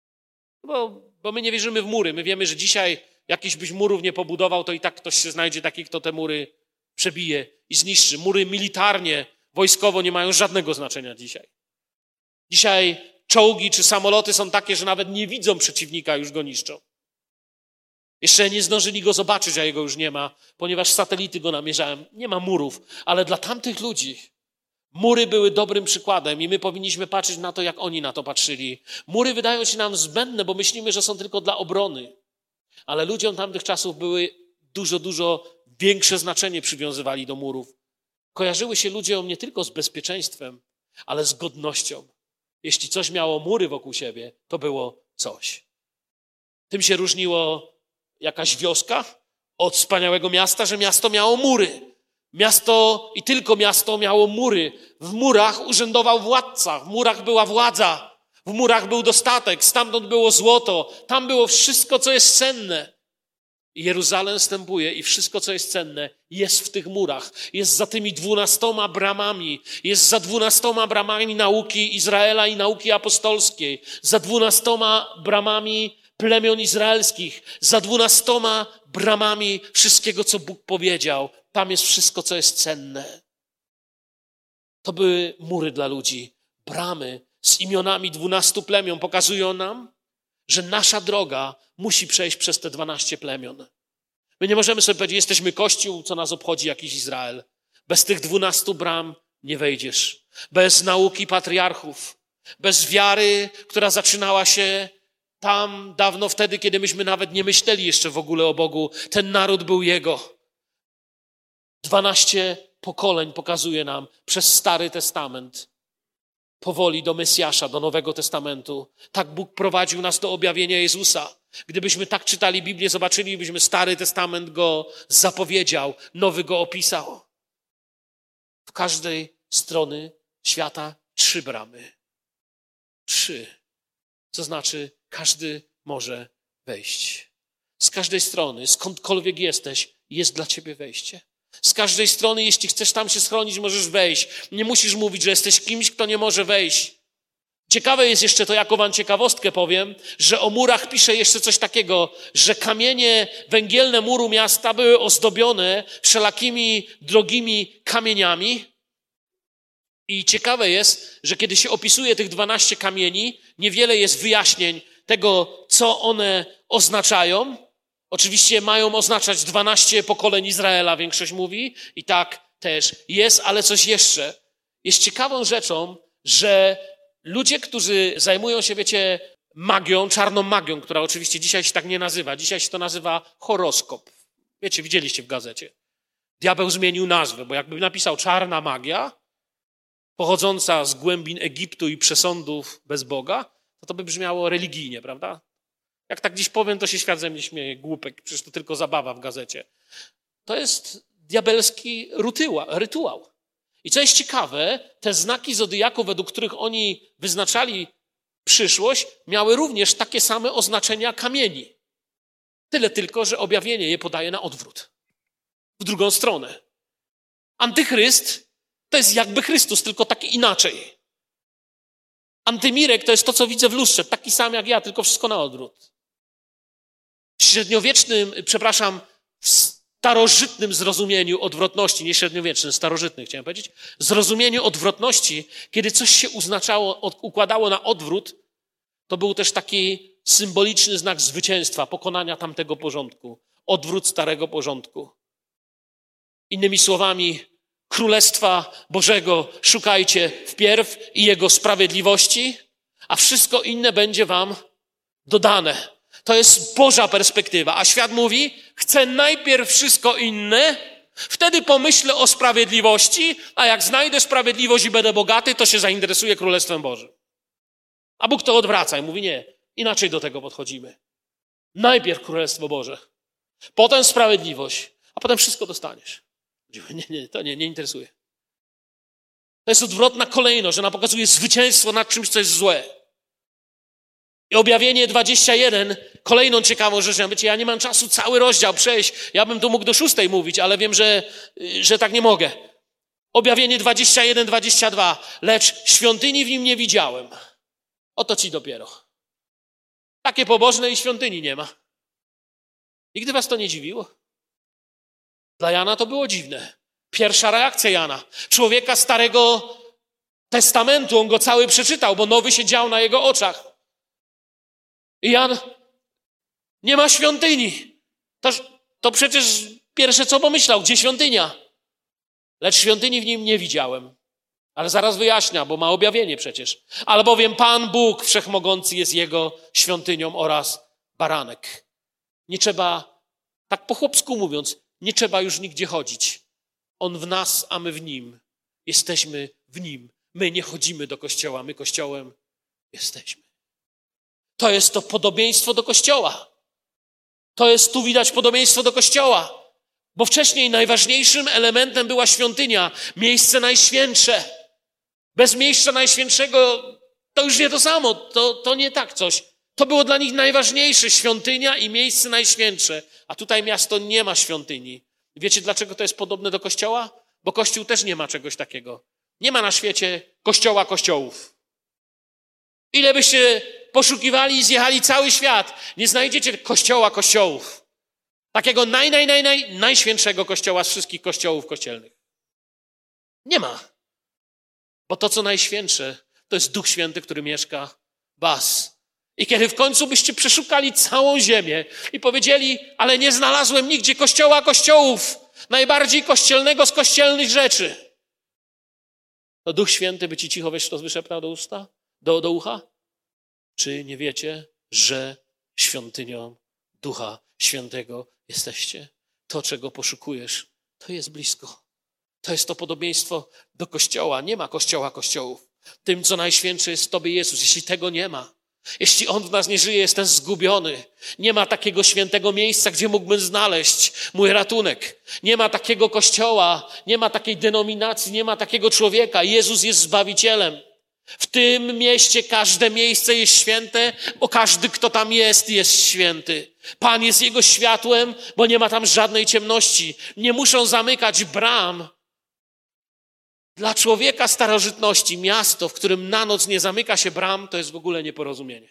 Bo my nie wierzymy w mury. My wiemy, że dzisiaj jakiś byś murów nie pobudował, to i tak ktoś się znajdzie taki, kto te mury przebije i zniszczy. Mury militarnie, wojskowo nie mają żadnego znaczenia dzisiaj. Dzisiaj czołgi czy samoloty są takie, że nawet nie widzą przeciwnika, już go niszczą. Jeszcze nie zdążyli go zobaczyć, a jego już nie ma, ponieważ satelity go namierzałem. Nie ma murów, ale dla tamtych ludzi mury były dobrym przykładem i my powinniśmy patrzeć na to, jak oni na to patrzyli. Mury wydają się nam zbędne, bo myślimy, że są tylko dla obrony. Ale ludziom tamtych czasów były dużo większe znaczenie przywiązywali do murów. Kojarzyły się ludziom nie tylko z bezpieczeństwem, ale z godnością. Jeśli coś miało mury wokół siebie, to było coś. Tym się różniło jakaś wioska od wspaniałego miasta, że miasto miało mury. Miasto i tylko miasto miało mury. W murach urzędował władca, w murach była władza, w murach był dostatek, stamtąd było złoto, tam było wszystko, co jest cenne. I Jeruzalem wstępuje i wszystko, co jest cenne, jest w tych murach. Jest za tymi 12 bramami. Jest za 12 bramami nauki Izraela i nauki apostolskiej. Za 12 bramami plemion izraelskich. Za 12 bramami wszystkiego, co Bóg powiedział. Tam jest wszystko, co jest cenne. To były mury dla ludzi. Bramy z imionami 12 plemion pokazują nam, że nasza droga musi przejść przez te 12 plemion. My nie możemy sobie powiedzieć, jesteśmy Kościół, co nas obchodzi jakiś Izrael. Bez tych 12 bram nie wejdziesz. Bez nauki patriarchów. Bez wiary, która zaczynała się tam dawno wtedy, kiedy myśmy nawet nie myśleli jeszcze w ogóle o Bogu. Ten naród był Jego. 12 pokoleń pokazuje nam przez Stary Testament. Powoli do Mesjasza, do Nowego Testamentu. Tak Bóg prowadził nas do objawienia Jezusa. Gdybyśmy tak czytali Biblię, zobaczylibyśmy, Stary Testament go zapowiedział, Nowy go opisał. W każdej strony świata 3 bramy. 3. Co znaczy, każdy może wejść. Z każdej strony, skądkolwiek jesteś, jest dla ciebie wejście. Z każdej strony, jeśli chcesz tam się schronić, możesz wejść. Nie musisz mówić, że jesteś kimś, kto nie może wejść. Ciekawe jest jeszcze to, jako wam ciekawostkę powiem, że o murach pisze jeszcze coś takiego, że kamienie węgielne muru miasta były ozdobione wszelakimi drogimi kamieniami. I ciekawe jest, że kiedy się opisuje tych 12 kamieni, niewiele jest wyjaśnień tego, co one oznaczają. Oczywiście mają oznaczać 12 pokoleń Izraela, większość mówi, i tak też jest, ale coś jeszcze. Jest ciekawą rzeczą, że ludzie, którzy zajmują się, wiecie, magią, czarną magią, która oczywiście dzisiaj się tak nie nazywa, dzisiaj się to nazywa horoskop. Wiecie, widzieliście w gazecie. Diabeł zmienił nazwę, bo jakby napisał czarna magia, pochodząca z głębin Egiptu i przesądów bez Boga, to by brzmiało religijnie, prawda? Jak tak dziś powiem, to się świat ze mnie śmieje, głupek, przecież to tylko zabawa w gazecie. To jest diabelski rytuał. I co jest ciekawe, te znaki zodiaku, według których oni wyznaczali przyszłość, miały również takie same oznaczenia kamieni. Tyle tylko, że objawienie je podaje na odwrót. W drugą stronę. Antychryst to jest jakby Chrystus, tylko taki inaczej. Antymirek to jest to, co widzę w lustrze, taki sam jak ja, tylko wszystko na odwrót. W starożytnym zrozumieniu odwrotności, nie średniowiecznym, starożytnym chciałem powiedzieć, zrozumieniu odwrotności, kiedy coś się układało na odwrót, to był też taki symboliczny znak zwycięstwa, pokonania tamtego porządku, odwrót starego porządku. Innymi słowami, Królestwa Bożego szukajcie wpierw i Jego sprawiedliwości, a wszystko inne będzie wam dodane. To jest Boża perspektywa, a świat mówi, chcę najpierw wszystko inne, wtedy pomyślę o sprawiedliwości, a jak znajdę sprawiedliwość i będę bogaty, to się zainteresuję Królestwem Bożym. A Bóg to odwraca i mówi, nie, inaczej do tego podchodzimy. Najpierw Królestwo Boże, potem sprawiedliwość, a potem wszystko dostaniesz. To nie interesuje. To jest odwrotna kolejność, że ona pokazuje zwycięstwo nad czymś, co jest złe. I Objawienie 21, kolejną ciekawą rzeczą. Wiecie, ja nie mam czasu cały rozdział przejść. Ja bym tu mógł do 6 mówić, ale wiem, że tak nie mogę. Objawienie 21, 22. Lecz świątyni w nim nie widziałem. Oto ci dopiero. Takie pobożnej świątyni nie ma. Nigdy was to nie dziwiło? Dla Jana to było dziwne. Pierwsza reakcja Jana. Człowieka Starego Testamentu. On go cały przeczytał, bo Nowy się dział na jego oczach. I Jan, nie ma świątyni. To przecież pierwsze co pomyślał, gdzie świątynia? Lecz świątyni w nim nie widziałem. Ale zaraz wyjaśnia, bo ma objawienie przecież. Albowiem Pan Bóg Wszechmogący jest jego świątynią oraz baranek. Nie trzeba, tak po chłopsku mówiąc, nie trzeba już nigdzie chodzić. On w nas, a my w nim. Jesteśmy w nim. My nie chodzimy do kościoła, my kościołem jesteśmy. To jest to podobieństwo do kościoła. Tu widać podobieństwo do kościoła. Bo wcześniej najważniejszym elementem była świątynia, miejsce najświętsze. Bez miejsca najświętszego to już nie to samo, to nie tak coś. To było dla nich najważniejsze, świątynia i miejsce najświętsze. A tutaj miasto nie ma świątyni. Wiecie, dlaczego to jest podobne do kościoła? Bo Kościół też nie ma czegoś takiego. Nie ma na świecie kościoła kościołów. Ile byście poszukiwali i zjechali cały świat, nie znajdziecie kościoła kościołów. Takiego najświętszego kościoła z wszystkich kościołów kościelnych. Nie ma. Bo to, co najświętsze, to jest Duch Święty, który mieszka w was. I kiedy w końcu byście przeszukali całą ziemię i powiedzieli, ale nie znalazłem nigdzie kościoła kościołów, najbardziej kościelnego z kościelnych rzeczy, to Duch Święty by ci cicho wyszeptał do usta, do ucha? Czy nie wiecie, że świątynią Ducha Świętego jesteście? To, czego poszukujesz, to jest blisko. To jest to podobieństwo do Kościoła. Nie ma Kościoła kościołów. Tym, co najświętsze jest w tobie Jezus. Jeśli tego nie ma, jeśli On w nas nie żyje, jestem zgubiony. Nie ma takiego świętego miejsca, gdzie mógłbym znaleźć mój ratunek. Nie ma takiego Kościoła, nie ma takiej denominacji, nie ma takiego człowieka. Jezus jest Zbawicielem. W tym mieście każde miejsce jest święte, bo każdy, kto tam jest święty. Pan jest Jego światłem, bo nie ma tam żadnej ciemności. Nie muszą zamykać bram. Dla człowieka starożytności miasto, w którym na noc nie zamyka się bram, to jest w ogóle nieporozumienie.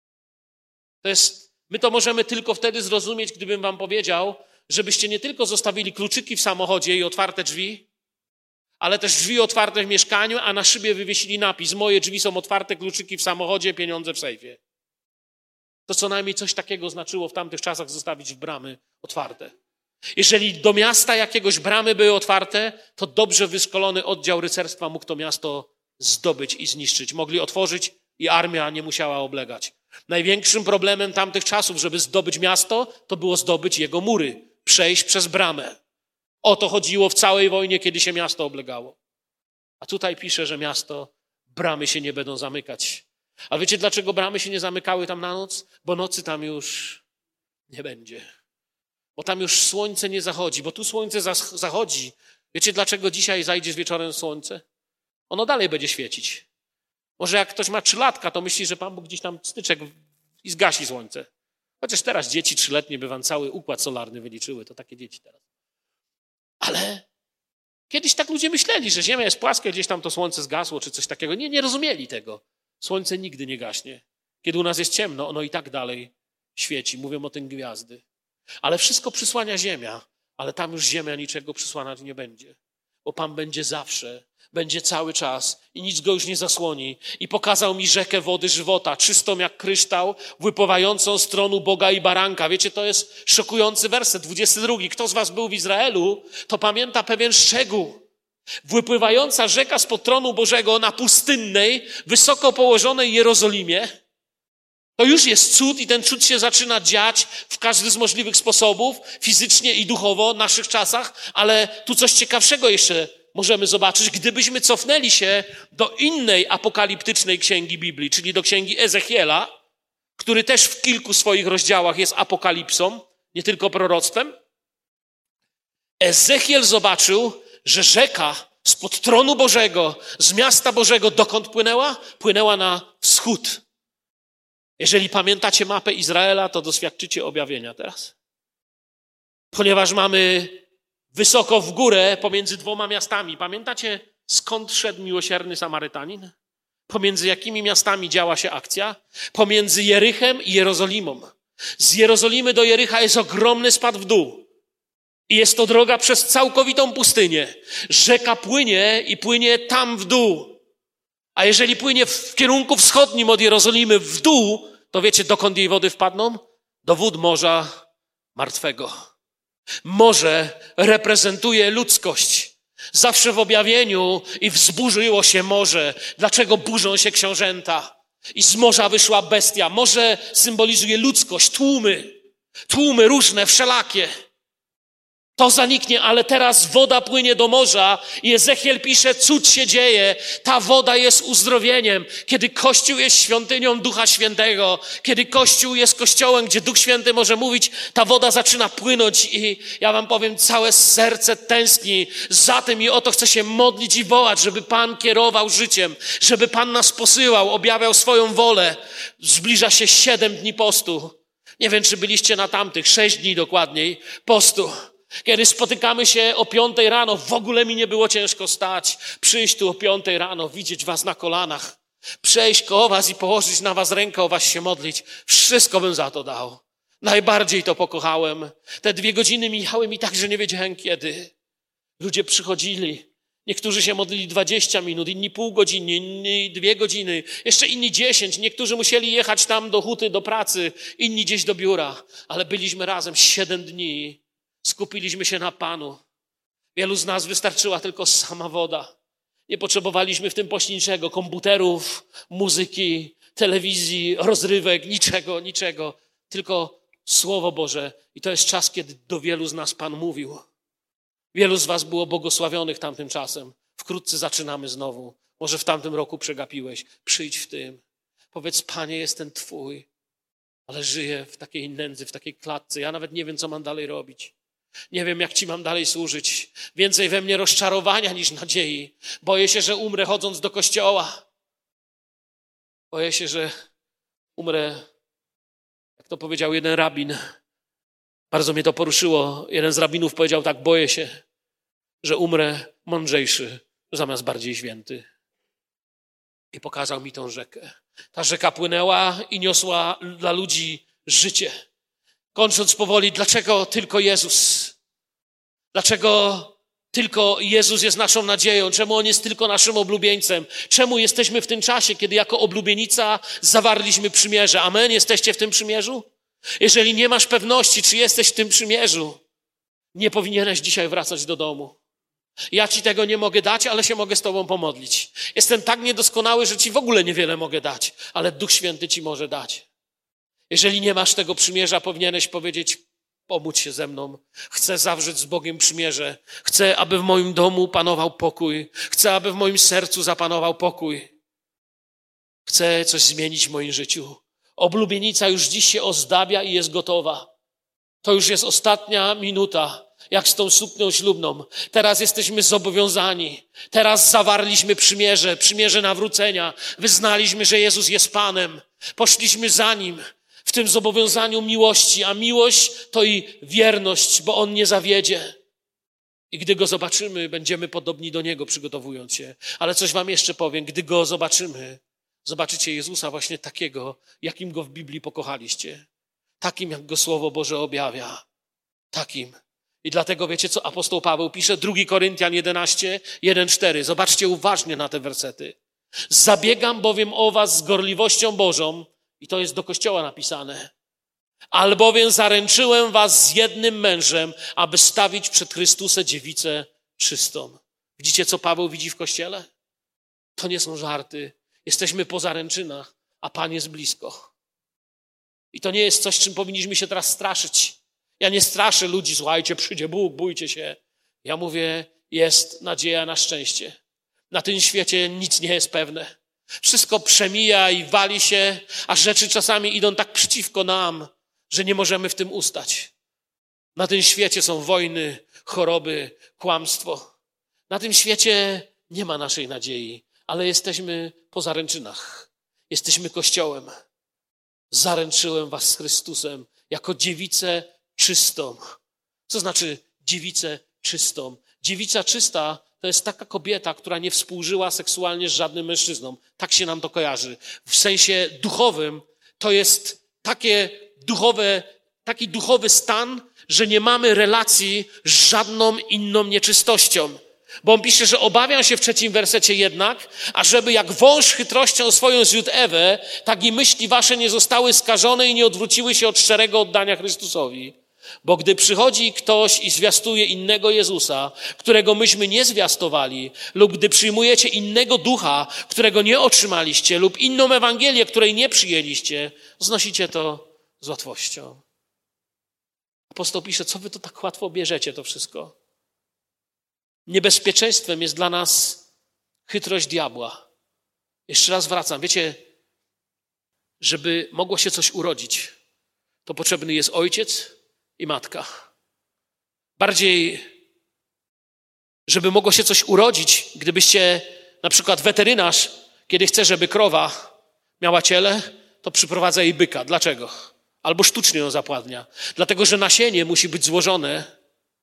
My to możemy tylko wtedy zrozumieć, gdybym wam powiedział, żebyście nie tylko zostawili kluczyki w samochodzie i otwarte drzwi, ale też drzwi otwarte w mieszkaniu, a na szybie wywiesili napis: moje drzwi są otwarte, kluczyki w samochodzie, pieniądze w sejfie. To co najmniej coś takiego znaczyło w tamtych czasach zostawić bramy otwarte. Jeżeli do miasta jakiegoś bramy były otwarte, to dobrze wyszkolony oddział rycerstwa mógł to miasto zdobyć i zniszczyć. Mogli otworzyć i armia nie musiała oblegać. Największym problemem tamtych czasów, żeby zdobyć miasto, to było zdobyć jego mury, przejść przez bramę. O to chodziło w całej wojnie, kiedy się miasto oblegało. A tutaj pisze, że bramy się nie będą zamykać. A wiecie, dlaczego bramy się nie zamykały tam na noc? Bo nocy tam już nie będzie. Bo tam już słońce nie zachodzi, bo tu słońce zachodzi. Wiecie, dlaczego dzisiaj zajdzie wieczorem słońce? Ono dalej będzie świecić. Może jak ktoś ma 3-latka, to myśli, że Pan Bóg gdzieś tam styczek i zgasi słońce. Chociaż teraz dzieci 3-letnie by wam cały układ solarny wyliczyły, to takie dzieci teraz. Ale kiedyś tak ludzie myśleli, że Ziemia jest płaska, gdzieś tam to słońce zgasło, czy coś takiego. Nie rozumieli tego. Słońce nigdy nie gaśnie. Kiedy u nas jest ciemno, ono i tak dalej świeci. Mówią o tym gwiazdy. Ale wszystko przysłania Ziemia, ale tam już Ziemia niczego przysłaniać nie będzie. Bo Pan będzie zawsze, będzie cały czas i nic go już nie zasłoni. I pokazał mi rzekę wody żywota, czystą jak kryształ, wypływającą z tronu Boga i Baranka. Wiecie, to jest szokujący werset, 22. Kto z was był w Izraelu, to pamięta pewien szczegół. Wypływająca rzeka spod tronu Bożego na pustynnej, wysoko położonej Jerozolimie. To już jest cud i ten cud się zaczyna dziać w każdy z możliwych sposobów, fizycznie i duchowo w naszych czasach, ale tu coś ciekawszego jeszcze możemy zobaczyć, gdybyśmy cofnęli się do innej apokaliptycznej księgi Biblii, czyli do księgi Ezechiela, który też w kilku swoich rozdziałach jest apokalipsą, nie tylko proroctwem. Ezechiel zobaczył, że rzeka spod tronu Bożego, z miasta Bożego, dokąd płynęła? Płynęła na wschód. Jeżeli pamiętacie mapę Izraela, to doświadczycie objawienia teraz. Ponieważ mamy wysoko w górę pomiędzy dwoma miastami. Pamiętacie, skąd szedł miłosierny Samarytanin? Pomiędzy jakimi miastami działa się akcja? Pomiędzy Jerychem i Jerozolimą. Z Jerozolimy do Jericha jest ogromny spad w dół. I jest to droga przez całkowitą pustynię. Rzeka płynie i płynie tam w dół. A jeżeli płynie w kierunku wschodnim od Jerozolimy w dół, to wiecie, dokąd jej wody wpadną? Do wód Morza Martwego. Morze reprezentuje ludzkość. Zawsze w objawieniu i wzburzyło się morze. Dlaczego burzą się książęta? I z morza wyszła bestia. Morze symbolizuje ludzkość, tłumy różne, wszelakie. To zaniknie, ale teraz woda płynie do morza i Ezechiel pisze, cud się dzieje. Ta woda jest uzdrowieniem. Kiedy Kościół jest świątynią Ducha Świętego, kiedy Kościół jest Kościołem, gdzie Duch Święty może mówić, ta woda zaczyna płynąć i ja wam powiem, całe serce tęskni za tym i o to chce się modlić i wołać, żeby Pan kierował życiem, żeby Pan nas posyłał, objawiał swoją wolę. Zbliża się 7 dni postu. Nie wiem, czy byliście na tamtych, 6 dni dokładniej postu. Kiedy spotykamy się o 5 rano, w ogóle mi nie było ciężko stać, przyjść tu o 5 rano, widzieć was na kolanach, przejść koło was i położyć na was rękę, o was się modlić. Wszystko bym za to dał. Najbardziej to pokochałem. Te 2 godziny mijały mi tak, że nie wiedziałem kiedy. Ludzie przychodzili. Niektórzy się modlili 20 minut, inni pół godziny, inni 2 godziny, jeszcze inni 10. Niektórzy musieli jechać tam do huty, do pracy, inni gdzieś do biura. Ale byliśmy razem 7 dni. Skupiliśmy się na Panu. Wielu z nas wystarczyła tylko sama woda. Nie potrzebowaliśmy w tym poście niczego, komputerów, muzyki, telewizji, rozrywek, niczego. Tylko Słowo Boże. I to jest czas, kiedy do wielu z nas Pan mówił. Wielu z was było błogosławionych tamtym czasem. Wkrótce zaczynamy znowu. Może w tamtym roku przegapiłeś. Przyjdź w tym. Powiedz, Panie, jestem Twój. Ale żyję w takiej nędzy, w takiej klatce. Ja nawet nie wiem, co mam dalej robić. Nie wiem, jak Ci mam dalej służyć. Więcej we mnie rozczarowania niż nadziei. Boję się, że umrę chodząc do kościoła. Boję się, że umrę, jak to powiedział jeden rabin. Bardzo mnie to poruszyło. Jeden z rabinów powiedział tak, boję się, że umrę mądrzejszy zamiast bardziej święty. I pokazał mi tą rzekę. Ta rzeka płynęła i niosła dla ludzi życie. Kończąc powoli, dlaczego tylko Jezus? Dlaczego tylko Jezus jest naszą nadzieją? Czemu On jest tylko naszym oblubieńcem? Czemu jesteśmy w tym czasie, kiedy jako oblubienica zawarliśmy przymierze? Amen? Jesteście w tym przymierzu? Jeżeli nie masz pewności, czy jesteś w tym przymierzu, nie powinieneś dzisiaj wracać do domu. Ja Ci tego nie mogę dać, ale się mogę z Tobą pomodlić. Jestem tak niedoskonały, że Ci w ogóle niewiele mogę dać, ale Duch Święty Ci może dać. Jeżeli nie masz tego przymierza, powinieneś powiedzieć, pomódl się ze mną. Chcę zawrzeć z Bogiem przymierze. Chcę, aby w moim domu panował pokój. Chcę, aby w moim sercu zapanował pokój. Chcę coś zmienić w moim życiu. Oblubienica już dziś się ozdabia i jest gotowa. To już jest ostatnia minuta, jak z tą suknią ślubną. Teraz jesteśmy zobowiązani. Teraz zawarliśmy przymierze nawrócenia. Wyznaliśmy, że Jezus jest Panem. Poszliśmy za Nim w tym zobowiązaniu miłości, a miłość to i wierność, bo On nie zawiedzie. I gdy Go zobaczymy, będziemy podobni do Niego, przygotowując się. Ale coś wam jeszcze powiem. Gdy Go zobaczymy, zobaczycie Jezusa właśnie takiego, jakim Go w Biblii pokochaliście. Takim, jak Go Słowo Boże objawia. Takim. I dlatego wiecie, co apostoł Paweł pisze? 2 Koryntian 11, 1-4. Zobaczcie uważnie na te wersety. Zabiegam bowiem o was z gorliwością Bożą, i to jest do Kościoła napisane, albowiem zaręczyłem was z jednym mężem, aby stawić przed Chrystusem dziewicę czystą. Widzicie, co Paweł widzi w Kościele? To nie są żarty. Jesteśmy po zaręczynach, a Pan jest blisko. I to nie jest coś, czym powinniśmy się teraz straszyć. Ja nie straszę ludzi, słuchajcie, przyjdzie Bóg, bójcie się. Ja mówię, jest nadzieja na szczęście. Na tym świecie nic nie jest pewne. Wszystko przemija i wali się, a rzeczy czasami idą tak przeciwko nam, że nie możemy w tym ustać. Na tym świecie są wojny, choroby, kłamstwo. Na tym świecie nie ma naszej nadziei, ale jesteśmy po zaręczynach. Jesteśmy Kościołem. zaręczyłem was z Chrystusem jako dziewicę czystą. Co znaczy dziewicę czystą? Dziewica czysta to jest taka kobieta, która nie współżyła seksualnie z żadnym mężczyzną. Tak się nam to kojarzy. W sensie duchowym to jest taki duchowy stan, że nie mamy relacji z żadną inną nieczystością. Bo on pisze, że obawiam się w 3 wersecie jednak, ażeby jak wąż chytrością swoją zwiódł Ewę, tak i myśli wasze nie zostały skażone i nie odwróciły się od szczerego oddania Chrystusowi. Bo gdy przychodzi ktoś i zwiastuje innego Jezusa, którego myśmy nie zwiastowali, lub gdy przyjmujecie innego ducha, którego nie otrzymaliście, lub inną Ewangelię, której nie przyjęliście, znosicie to z łatwością. Apostoł pisze, co wy to tak łatwo bierzecie to wszystko? Niebezpieczeństwem jest dla nas chytrość diabła. Jeszcze raz wracam. Wiecie, żeby mogło się coś urodzić, to potrzebny jest ojciec i matka. Bardziej, żeby mogło się coś urodzić, gdybyście, na przykład weterynarz, kiedy chce, żeby krowa miała ciele, to przyprowadza jej byka. Dlaczego? Albo sztucznie ją zapładnia. Dlatego, że nasienie musi być złożone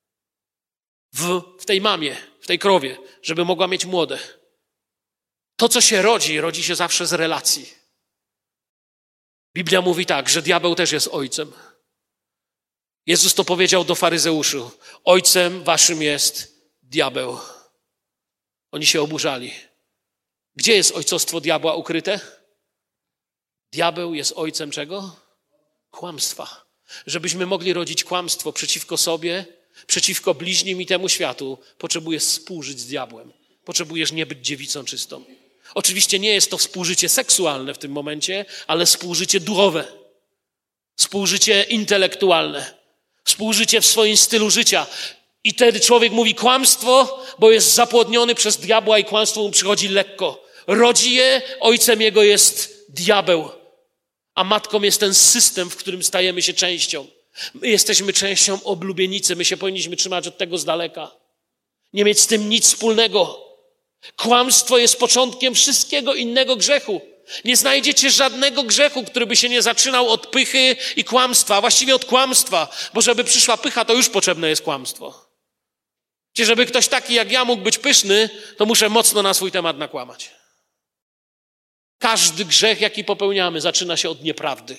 w tej mamie, w tej krowie, żeby mogła mieć młode. To, co się rodzi się zawsze z relacji. Biblia mówi tak, że diabeł też jest ojcem. Jezus to powiedział do faryzeuszu. Ojcem waszym jest diabeł. Oni się oburzali. Gdzie jest ojcostwo diabła ukryte? Diabeł jest ojcem czego? Kłamstwa. Żebyśmy mogli rodzić kłamstwo przeciwko sobie, przeciwko bliźnim i temu światu, potrzebujesz współżyć z diabłem. Potrzebujesz nie być dziewicą czystą. Oczywiście nie jest to współżycie seksualne w tym momencie, ale współżycie duchowe. Współżycie intelektualne. Współżycie w swoim stylu życia. I wtedy człowiek mówi kłamstwo, bo jest zapłodniony przez diabła i kłamstwo mu przychodzi lekko. Rodzi je, ojcem jego jest diabeł. A matką jest ten system, w którym stajemy się częścią. My jesteśmy częścią oblubienicy. My się powinniśmy trzymać od tego z daleka. Nie mieć z tym nic wspólnego. Kłamstwo jest początkiem wszystkiego innego grzechu. Nie znajdziecie żadnego grzechu, który by się nie zaczynał od pychy i kłamstwa, a właściwie od kłamstwa, bo żeby przyszła pycha, to już potrzebne jest kłamstwo. Czyli żeby ktoś taki jak ja mógł być pyszny, to muszę mocno na swój temat nakłamać. Każdy grzech, jaki popełniamy, zaczyna się od nieprawdy.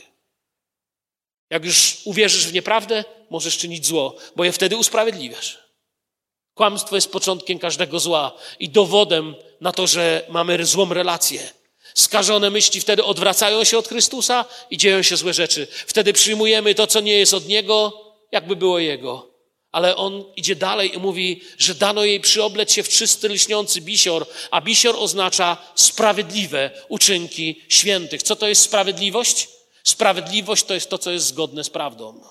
Jak już uwierzysz w nieprawdę, możesz czynić zło, bo je wtedy usprawiedliwiasz. Kłamstwo jest początkiem każdego zła i dowodem na to, że mamy złą relację. Skażone myśli wtedy odwracają się od Chrystusa i dzieją się złe rzeczy. Wtedy przyjmujemy to, co nie jest od Niego, jakby było Jego. Ale On idzie dalej i mówi, że dano jej przyoblec się w czysty, lśniący bisior, a bisior oznacza sprawiedliwe uczynki świętych. Co to jest sprawiedliwość? Sprawiedliwość to jest to, co jest zgodne z prawdą.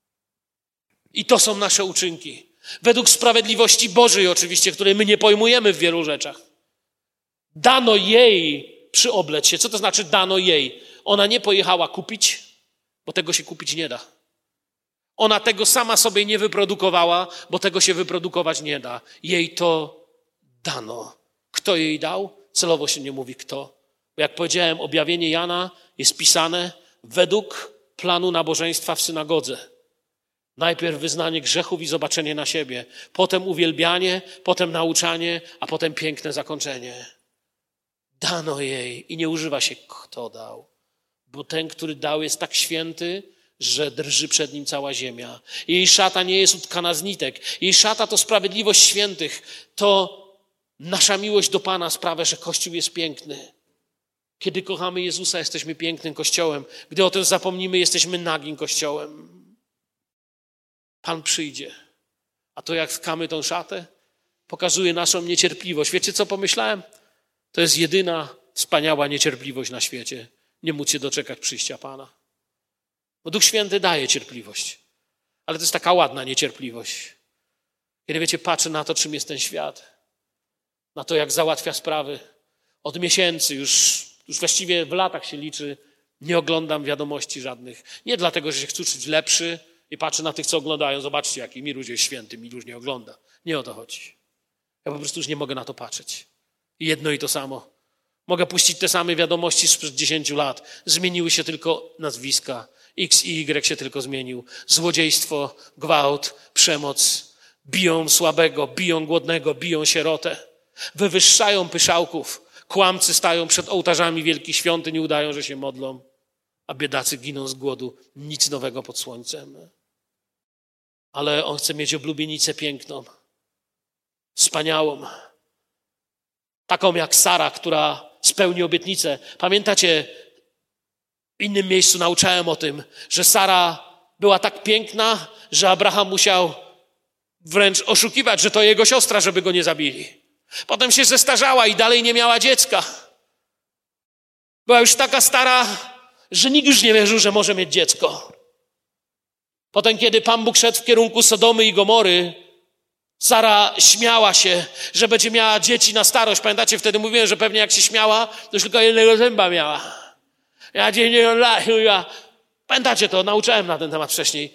I to są nasze uczynki. Według sprawiedliwości Bożej oczywiście, której my nie pojmujemy w wielu rzeczach. Dano jej przyoblec się. Co to znaczy dano jej? Ona nie pojechała kupić, bo tego się kupić nie da. Ona tego sama sobie nie wyprodukowała, bo tego się wyprodukować nie da. Jej to dano. Kto jej dał? Celowo się nie mówi kto. Bo jak powiedziałem, objawienie Jana jest pisane według planu nabożeństwa w synagodze. Najpierw wyznanie grzechów i zobaczenie na siebie. Potem uwielbianie, potem nauczanie, a potem piękne zakończenie. Dano jej i nie używa się kto dał. Bo ten, który dał, jest tak święty, że drży przed nim cała ziemia. Jej szata nie jest utkana z nitek. Jej szata to sprawiedliwość świętych. To nasza miłość do Pana sprawia, że Kościół jest piękny. Kiedy kochamy Jezusa, jesteśmy pięknym Kościołem. Gdy o tym zapomnimy, jesteśmy nagim Kościołem. Pan przyjdzie. A to jak tkamy tą szatę, pokazuje naszą niecierpliwość. Wiecie, co pomyślałem? To jest jedyna wspaniała niecierpliwość na świecie. Nie móc się doczekać przyjścia Pana. Bo Duch Święty daje cierpliwość. Ale to jest taka ładna niecierpliwość. Kiedy, wiecie, patrzę na to, czym jest ten świat. Na to, jak załatwia sprawy. Od miesięcy, już właściwie w latach się liczy, nie oglądam wiadomości żadnych. Nie dlatego, że się chcę czuć lepszy i patrzę na tych, co oglądają. Zobaczcie, jaki Miluś jest święty, Miluś nie ogląda. Nie o to chodzi. Ja po prostu już nie mogę na to patrzeć. I jedno i to samo. Mogę puścić te same wiadomości sprzed 10 lat. Zmieniły się tylko nazwiska. X i Y się tylko zmienił. Złodziejstwo, gwałt, przemoc. Biją słabego, biją głodnego, biją sierotę. Wywyższają pyszałków. Kłamcy stają przed ołtarzami wielkich świątyń i udają, że się modlą. A biedacy giną z głodu. Nic nowego pod słońcem. Ale on chce mieć oblubienicę piękną. Wspaniałą. Taką jak Sara, która spełni obietnicę. Pamiętacie, w innym miejscu nauczałem o tym, że Sara była tak piękna, że Abraham musiał wręcz oszukiwać, że to jego siostra, żeby go nie zabili. Potem się zestarzała i dalej nie miała dziecka. Była już taka stara, że nikt już nie wierzył, że może mieć dziecko. Potem, kiedy Pan Bóg szedł w kierunku Sodomy i Gomory, Sara śmiała się, że będzie miała dzieci na starość. Pamiętacie, wtedy mówiłem, że pewnie jak się śmiała, to już tylko jednego zęba miała. Ja dzień nie mówiła. Pamiętacie to, nauczałem na ten temat wcześniej.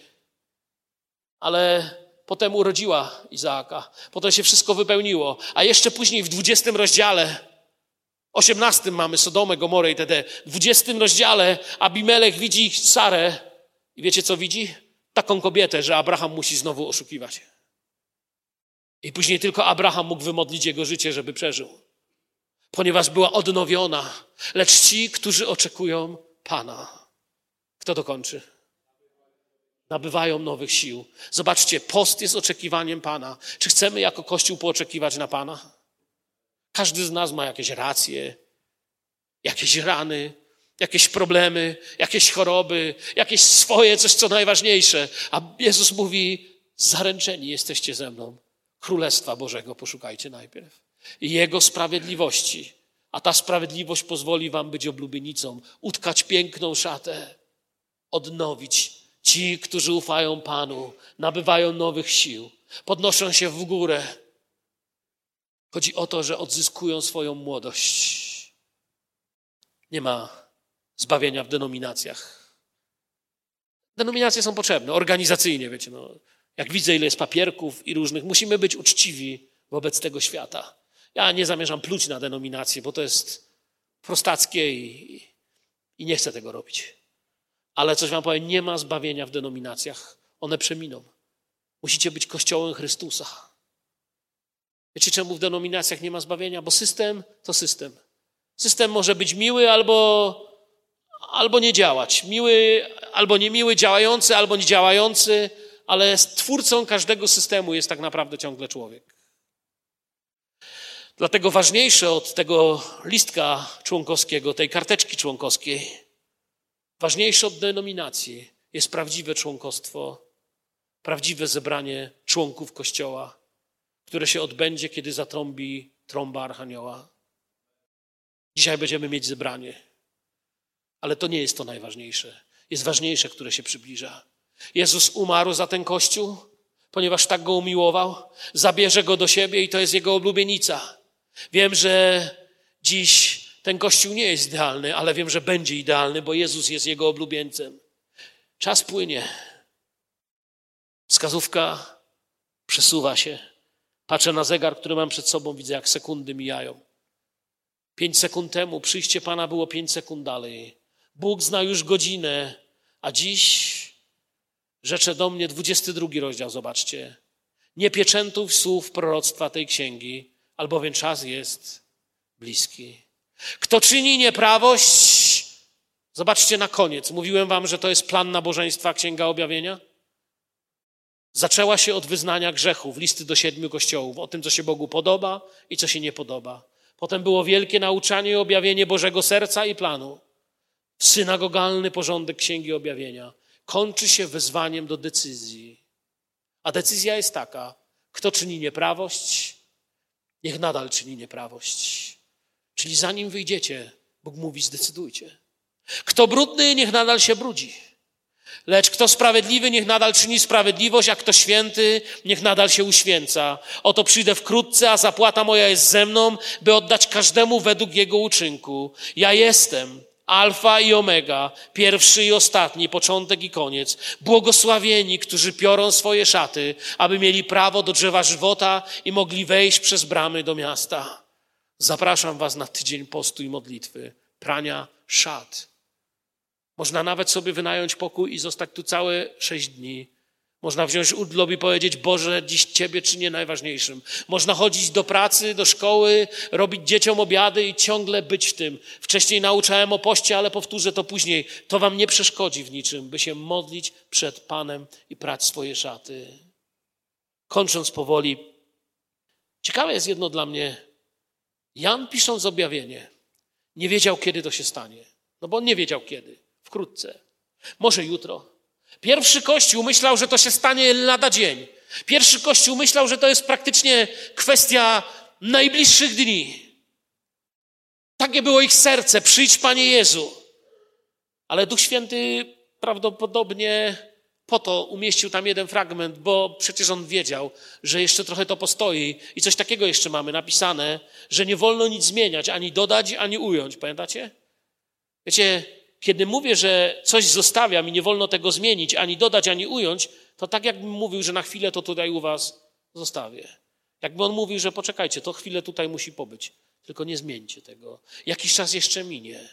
Ale potem urodziła Izaaka. Potem się wszystko wypełniło. A jeszcze później w 20 rozdziale, 18 mamy Sodomę, Gomorę i itd. W 20 rozdziale Abimelech widzi Sarę i wiecie co widzi? Taką kobietę, że Abraham musi znowu oszukiwać. I później tylko Abraham mógł wymodlić jego życie, żeby przeżył. Ponieważ była odnowiona. Lecz ci, którzy oczekują Pana. Kto dokończy? Nabywają nowych sił. Zobaczcie, post jest oczekiwaniem Pana. Czy chcemy jako Kościół pooczekiwać na Pana? Każdy z nas ma jakieś racje, jakieś rany, jakieś problemy, jakieś choroby, jakieś swoje, coś co najważniejsze. A Jezus mówi, zaręczeni jesteście ze mną. Królestwa Bożego poszukajcie najpierw. I Jego sprawiedliwości. A ta sprawiedliwość pozwoli wam być oblubienicą, utkać piękną szatę, odnowić. Ci, którzy ufają Panu, nabywają nowych sił, podnoszą się w górę. Chodzi o to, że odzyskują swoją młodość. Nie ma zbawienia w denominacjach. Denominacje są potrzebne, organizacyjnie, wiecie, jak widzę, ile jest papierków i różnych, musimy być uczciwi wobec tego świata. Ja nie zamierzam pluć na denominację, bo to jest prostackie i nie chcę tego robić. Ale coś wam powiem, nie ma zbawienia w denominacjach. One przeminą. Musicie być Kościołem Chrystusa. Wiecie, czemu w denominacjach nie ma zbawienia? Bo system to system. System może być miły albo nie działać. Miły albo niemiły, działający albo nie działający, ale twórcą każdego systemu jest tak naprawdę ciągle człowiek. Dlatego ważniejsze od tego listka członkowskiego, tej karteczki członkowskiej, ważniejsze od denominacji jest prawdziwe członkostwo, prawdziwe zebranie członków Kościoła, które się odbędzie, kiedy zatrąbi trąba Archanioła. Dzisiaj będziemy mieć zebranie, ale to nie jest to najważniejsze. Jest ważniejsze, które się przybliża. Jezus umarł za ten Kościół, ponieważ tak go umiłował, zabierze go do siebie i to jest jego oblubienica. Wiem, że dziś ten Kościół nie jest idealny, ale wiem, że będzie idealny, bo Jezus jest jego oblubieńcem. Czas płynie. Wskazówka przesuwa się. Patrzę na zegar, który mam przed sobą, widzę, jak sekundy mijają. 5 sekund temu przyjście Pana było 5 sekund dalej. Bóg zna już godzinę, a dziś rzecze do mnie 22 rozdział, zobaczcie. Nie pieczętuj słów proroctwa tej księgi, albowiem czas jest bliski. Kto czyni nieprawość, zobaczcie na koniec. Mówiłem wam, że to jest plan nabożeństwa Księga Objawienia. Zaczęła się od wyznania grzechów, listy do 7 kościołów, o tym, co się Bogu podoba i co się nie podoba. Potem było wielkie nauczanie i objawienie Bożego serca i planu. Synagogalny porządek Księgi Objawienia kończy się wezwaniem do decyzji. A decyzja jest taka, kto czyni nieprawość, niech nadal czyni nieprawość. Czyli zanim wyjdziecie, Bóg mówi, zdecydujcie. Kto brudny, niech nadal się brudzi. Lecz kto sprawiedliwy, niech nadal czyni sprawiedliwość, a kto święty, niech nadal się uświęca. Oto przyjdę wkrótce, a zapłata moja jest ze mną, by oddać każdemu według jego uczynku. Ja jestem Alfa i Omega, pierwszy i ostatni, początek i koniec. Błogosławieni, którzy piorą swoje szaty, aby mieli prawo do drzewa żywota i mogli wejść przez bramy do miasta. Zapraszam was na tydzień postu i modlitwy, prania szat. Można nawet sobie wynająć pokój i zostać tu całe 6 dni. Można wziąć urlop i powiedzieć: Boże, dziś Ciebie czynię najważniejszym. Można chodzić do pracy, do szkoły, robić dzieciom obiady i ciągle być w tym. Wcześniej nauczałem o poście, ale powtórzę to później. To wam nie przeszkodzi w niczym, by się modlić przed Panem i prać swoje szaty. Kończąc powoli, ciekawe jest jedno dla mnie. Jan, pisząc objawienie, nie wiedział, kiedy to się stanie. No bo on nie wiedział kiedy. Wkrótce. Może jutro. Pierwszy Kościół myślał, że to się stanie lada dzień. Pierwszy Kościół myślał, że to jest praktycznie kwestia najbliższych dni. Takie było ich serce. Przyjdź, Panie Jezu. Ale Duch Święty prawdopodobnie po to umieścił tam jeden fragment, bo przecież on wiedział, że jeszcze trochę to postoi i coś takiego jeszcze mamy napisane, że nie wolno nic zmieniać, ani dodać, ani ująć. Pamiętacie? Wiecie, kiedy mówię, że coś zostawiam i nie wolno tego zmienić, ani dodać, ani ująć, to tak jakbym mówił, że na chwilę to tutaj u was zostawię. Jakby on mówił, że poczekajcie, to chwilę tutaj musi pobyć, tylko nie zmieńcie tego. Jakiś czas jeszcze minie.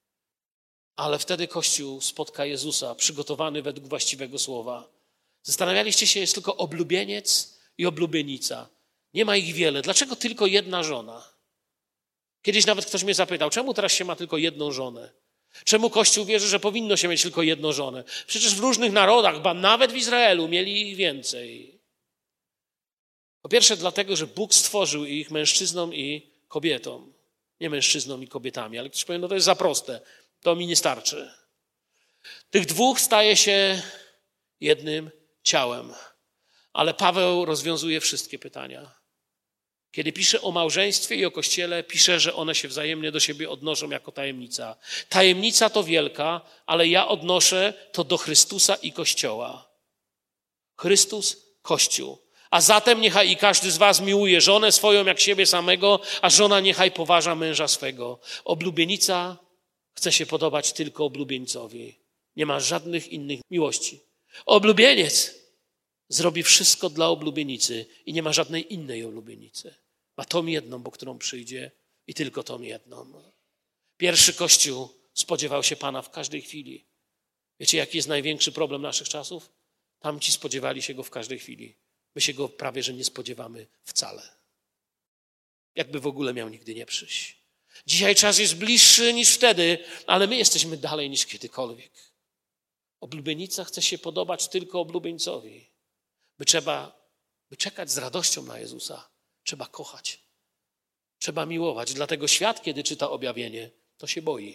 Ale wtedy Kościół spotka Jezusa, przygotowany według właściwego słowa. Zastanawialiście się, jest tylko oblubieniec i oblubienica. Nie ma ich wiele. Dlaczego tylko jedna żona? Kiedyś nawet ktoś mnie zapytał, czemu teraz się ma tylko jedną żonę? Czemu Kościół wierzy, że powinno się mieć tylko jedną żonę? Przecież w różnych narodach, ba nawet w Izraelu mieli ich więcej. Po pierwsze dlatego, że Bóg stworzył ich mężczyznom i kobietom. Nie mężczyznom i kobietami, ale ktoś powie, no to jest za proste, to mi nie starczy. Tych dwóch staje się jednym ciałem. Ale Paweł rozwiązuje wszystkie pytania. Kiedy pisze o małżeństwie i o Kościele, pisze, że one się wzajemnie do siebie odnoszą jako tajemnica. Tajemnica to wielka, ale ja odnoszę to do Chrystusa i Kościoła. Chrystus, Kościół. A zatem niechaj i każdy z was miłuje żonę swoją jak siebie samego, a żona niechaj poważa męża swego. Oblubienica chce się podobać tylko oblubieńcowi. Nie ma żadnych innych miłości. Oblubieniec zrobi wszystko dla oblubienicy i nie ma żadnej innej oblubienicy. Ma tą jedną, po którą przyjdzie i tylko tą jedną. Pierwszy Kościół spodziewał się Pana w każdej chwili. Wiecie, jaki jest największy problem naszych czasów? Tamci spodziewali się Go w każdej chwili. My się Go prawie, że nie spodziewamy wcale. Jakby w ogóle miał nigdy nie przyjść. Dzisiaj czas jest bliższy niż wtedy, ale my jesteśmy dalej niż kiedykolwiek. Oblubienica chce się podobać tylko oblubieńcowi. By czekać z radością na Jezusa, trzeba kochać. Trzeba miłować. Dlatego świat, kiedy czyta objawienie, to się boi.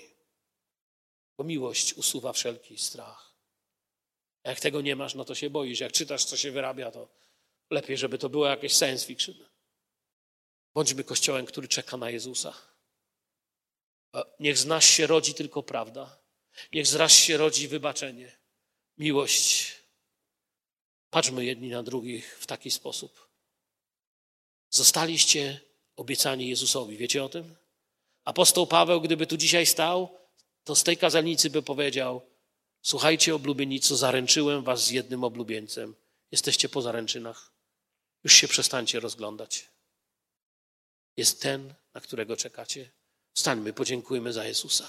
Bo miłość usuwa wszelki strach. A jak tego nie masz, no to się boisz. Jak czytasz, co się wyrabia, to lepiej, żeby to było jakieś science fiction. Bądźmy Kościołem, który czeka na Jezusa. Niech z nas się rodzi tylko prawda. Niech z nas się rodzi wybaczenie, miłość. Patrzmy jedni na drugich w taki sposób. Zostaliście obiecani Jezusowi. Wiecie o tym? Apostoł Paweł, gdyby tu dzisiaj stał, to z tej kazalnicy by powiedział: słuchajcie, oblubienico, zaręczyłem was z jednym oblubieńcem. Jesteście po zaręczynach. Już się przestańcie rozglądać. Jest ten, na którego czekacie. Wstańmy, podziękujmy za Jezusa.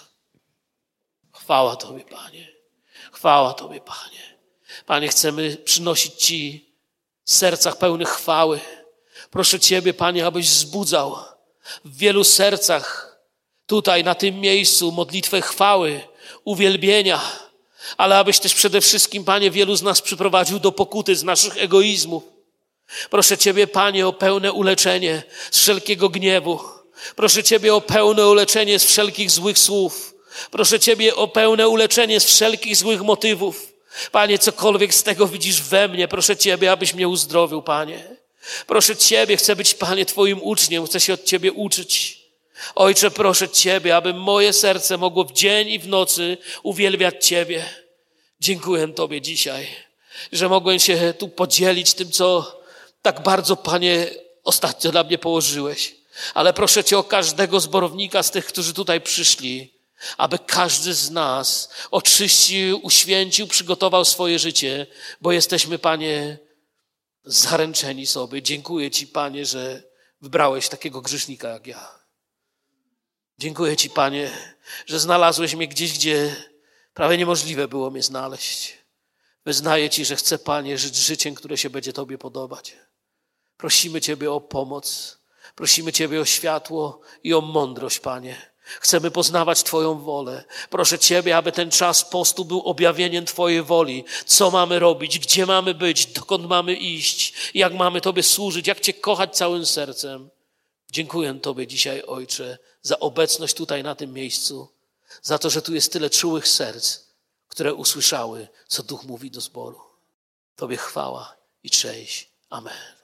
Chwała Tobie, Panie. Chwała Tobie, Panie. Panie, chcemy przynosić Ci w sercach pełnych chwały. Proszę Ciebie, Panie, abyś wzbudzał w wielu sercach tutaj, na tym miejscu modlitwę chwały, uwielbienia, ale abyś też przede wszystkim, Panie, wielu z nas przyprowadził do pokuty z naszych egoizmów. Proszę Ciebie, Panie, o pełne uleczenie z wszelkiego gniewu. Proszę Ciebie o pełne uleczenie z wszelkich złych słów. Proszę Ciebie o pełne uleczenie z wszelkich złych motywów. Panie, cokolwiek z tego widzisz we mnie, proszę Ciebie, abyś mnie uzdrowił, Panie. Proszę Ciebie, chcę być, Panie, Twoim uczniem, chcę się od Ciebie uczyć. Ojcze, proszę Ciebie, aby moje serce mogło w dzień i w nocy uwielbiać Ciebie. Dziękuję Tobie dzisiaj, że mogłem się tu podzielić tym, co tak bardzo, Panie, ostatnio dla mnie położyłeś. Ale proszę Cię o każdego zborownika z tych, którzy tutaj przyszli, aby każdy z nas oczyścił, uświęcił, przygotował swoje życie, bo jesteśmy, Panie, zaręczeni sobie. Dziękuję Ci, Panie, że wybrałeś takiego grzesznika jak ja. Dziękuję Ci, Panie, że znalazłeś mnie gdzieś, gdzie prawie niemożliwe było mnie znaleźć. Wyznaję Ci, że chcę, Panie, żyć życiem, które się będzie Tobie podobać. Prosimy Ciebie o pomoc. Prosimy Ciebie o światło i o mądrość, Panie. Chcemy poznawać Twoją wolę. Proszę Ciebie, aby ten czas postu był objawieniem Twojej woli. Co mamy robić, gdzie mamy być, dokąd mamy iść, jak mamy Tobie służyć, jak Cię kochać całym sercem. Dziękuję Tobie dzisiaj, Ojcze, za obecność tutaj na tym miejscu, za to, że tu jest tyle czułych serc, które usłyszały, co Duch mówi do zboru. Tobie chwała i cześć. Amen.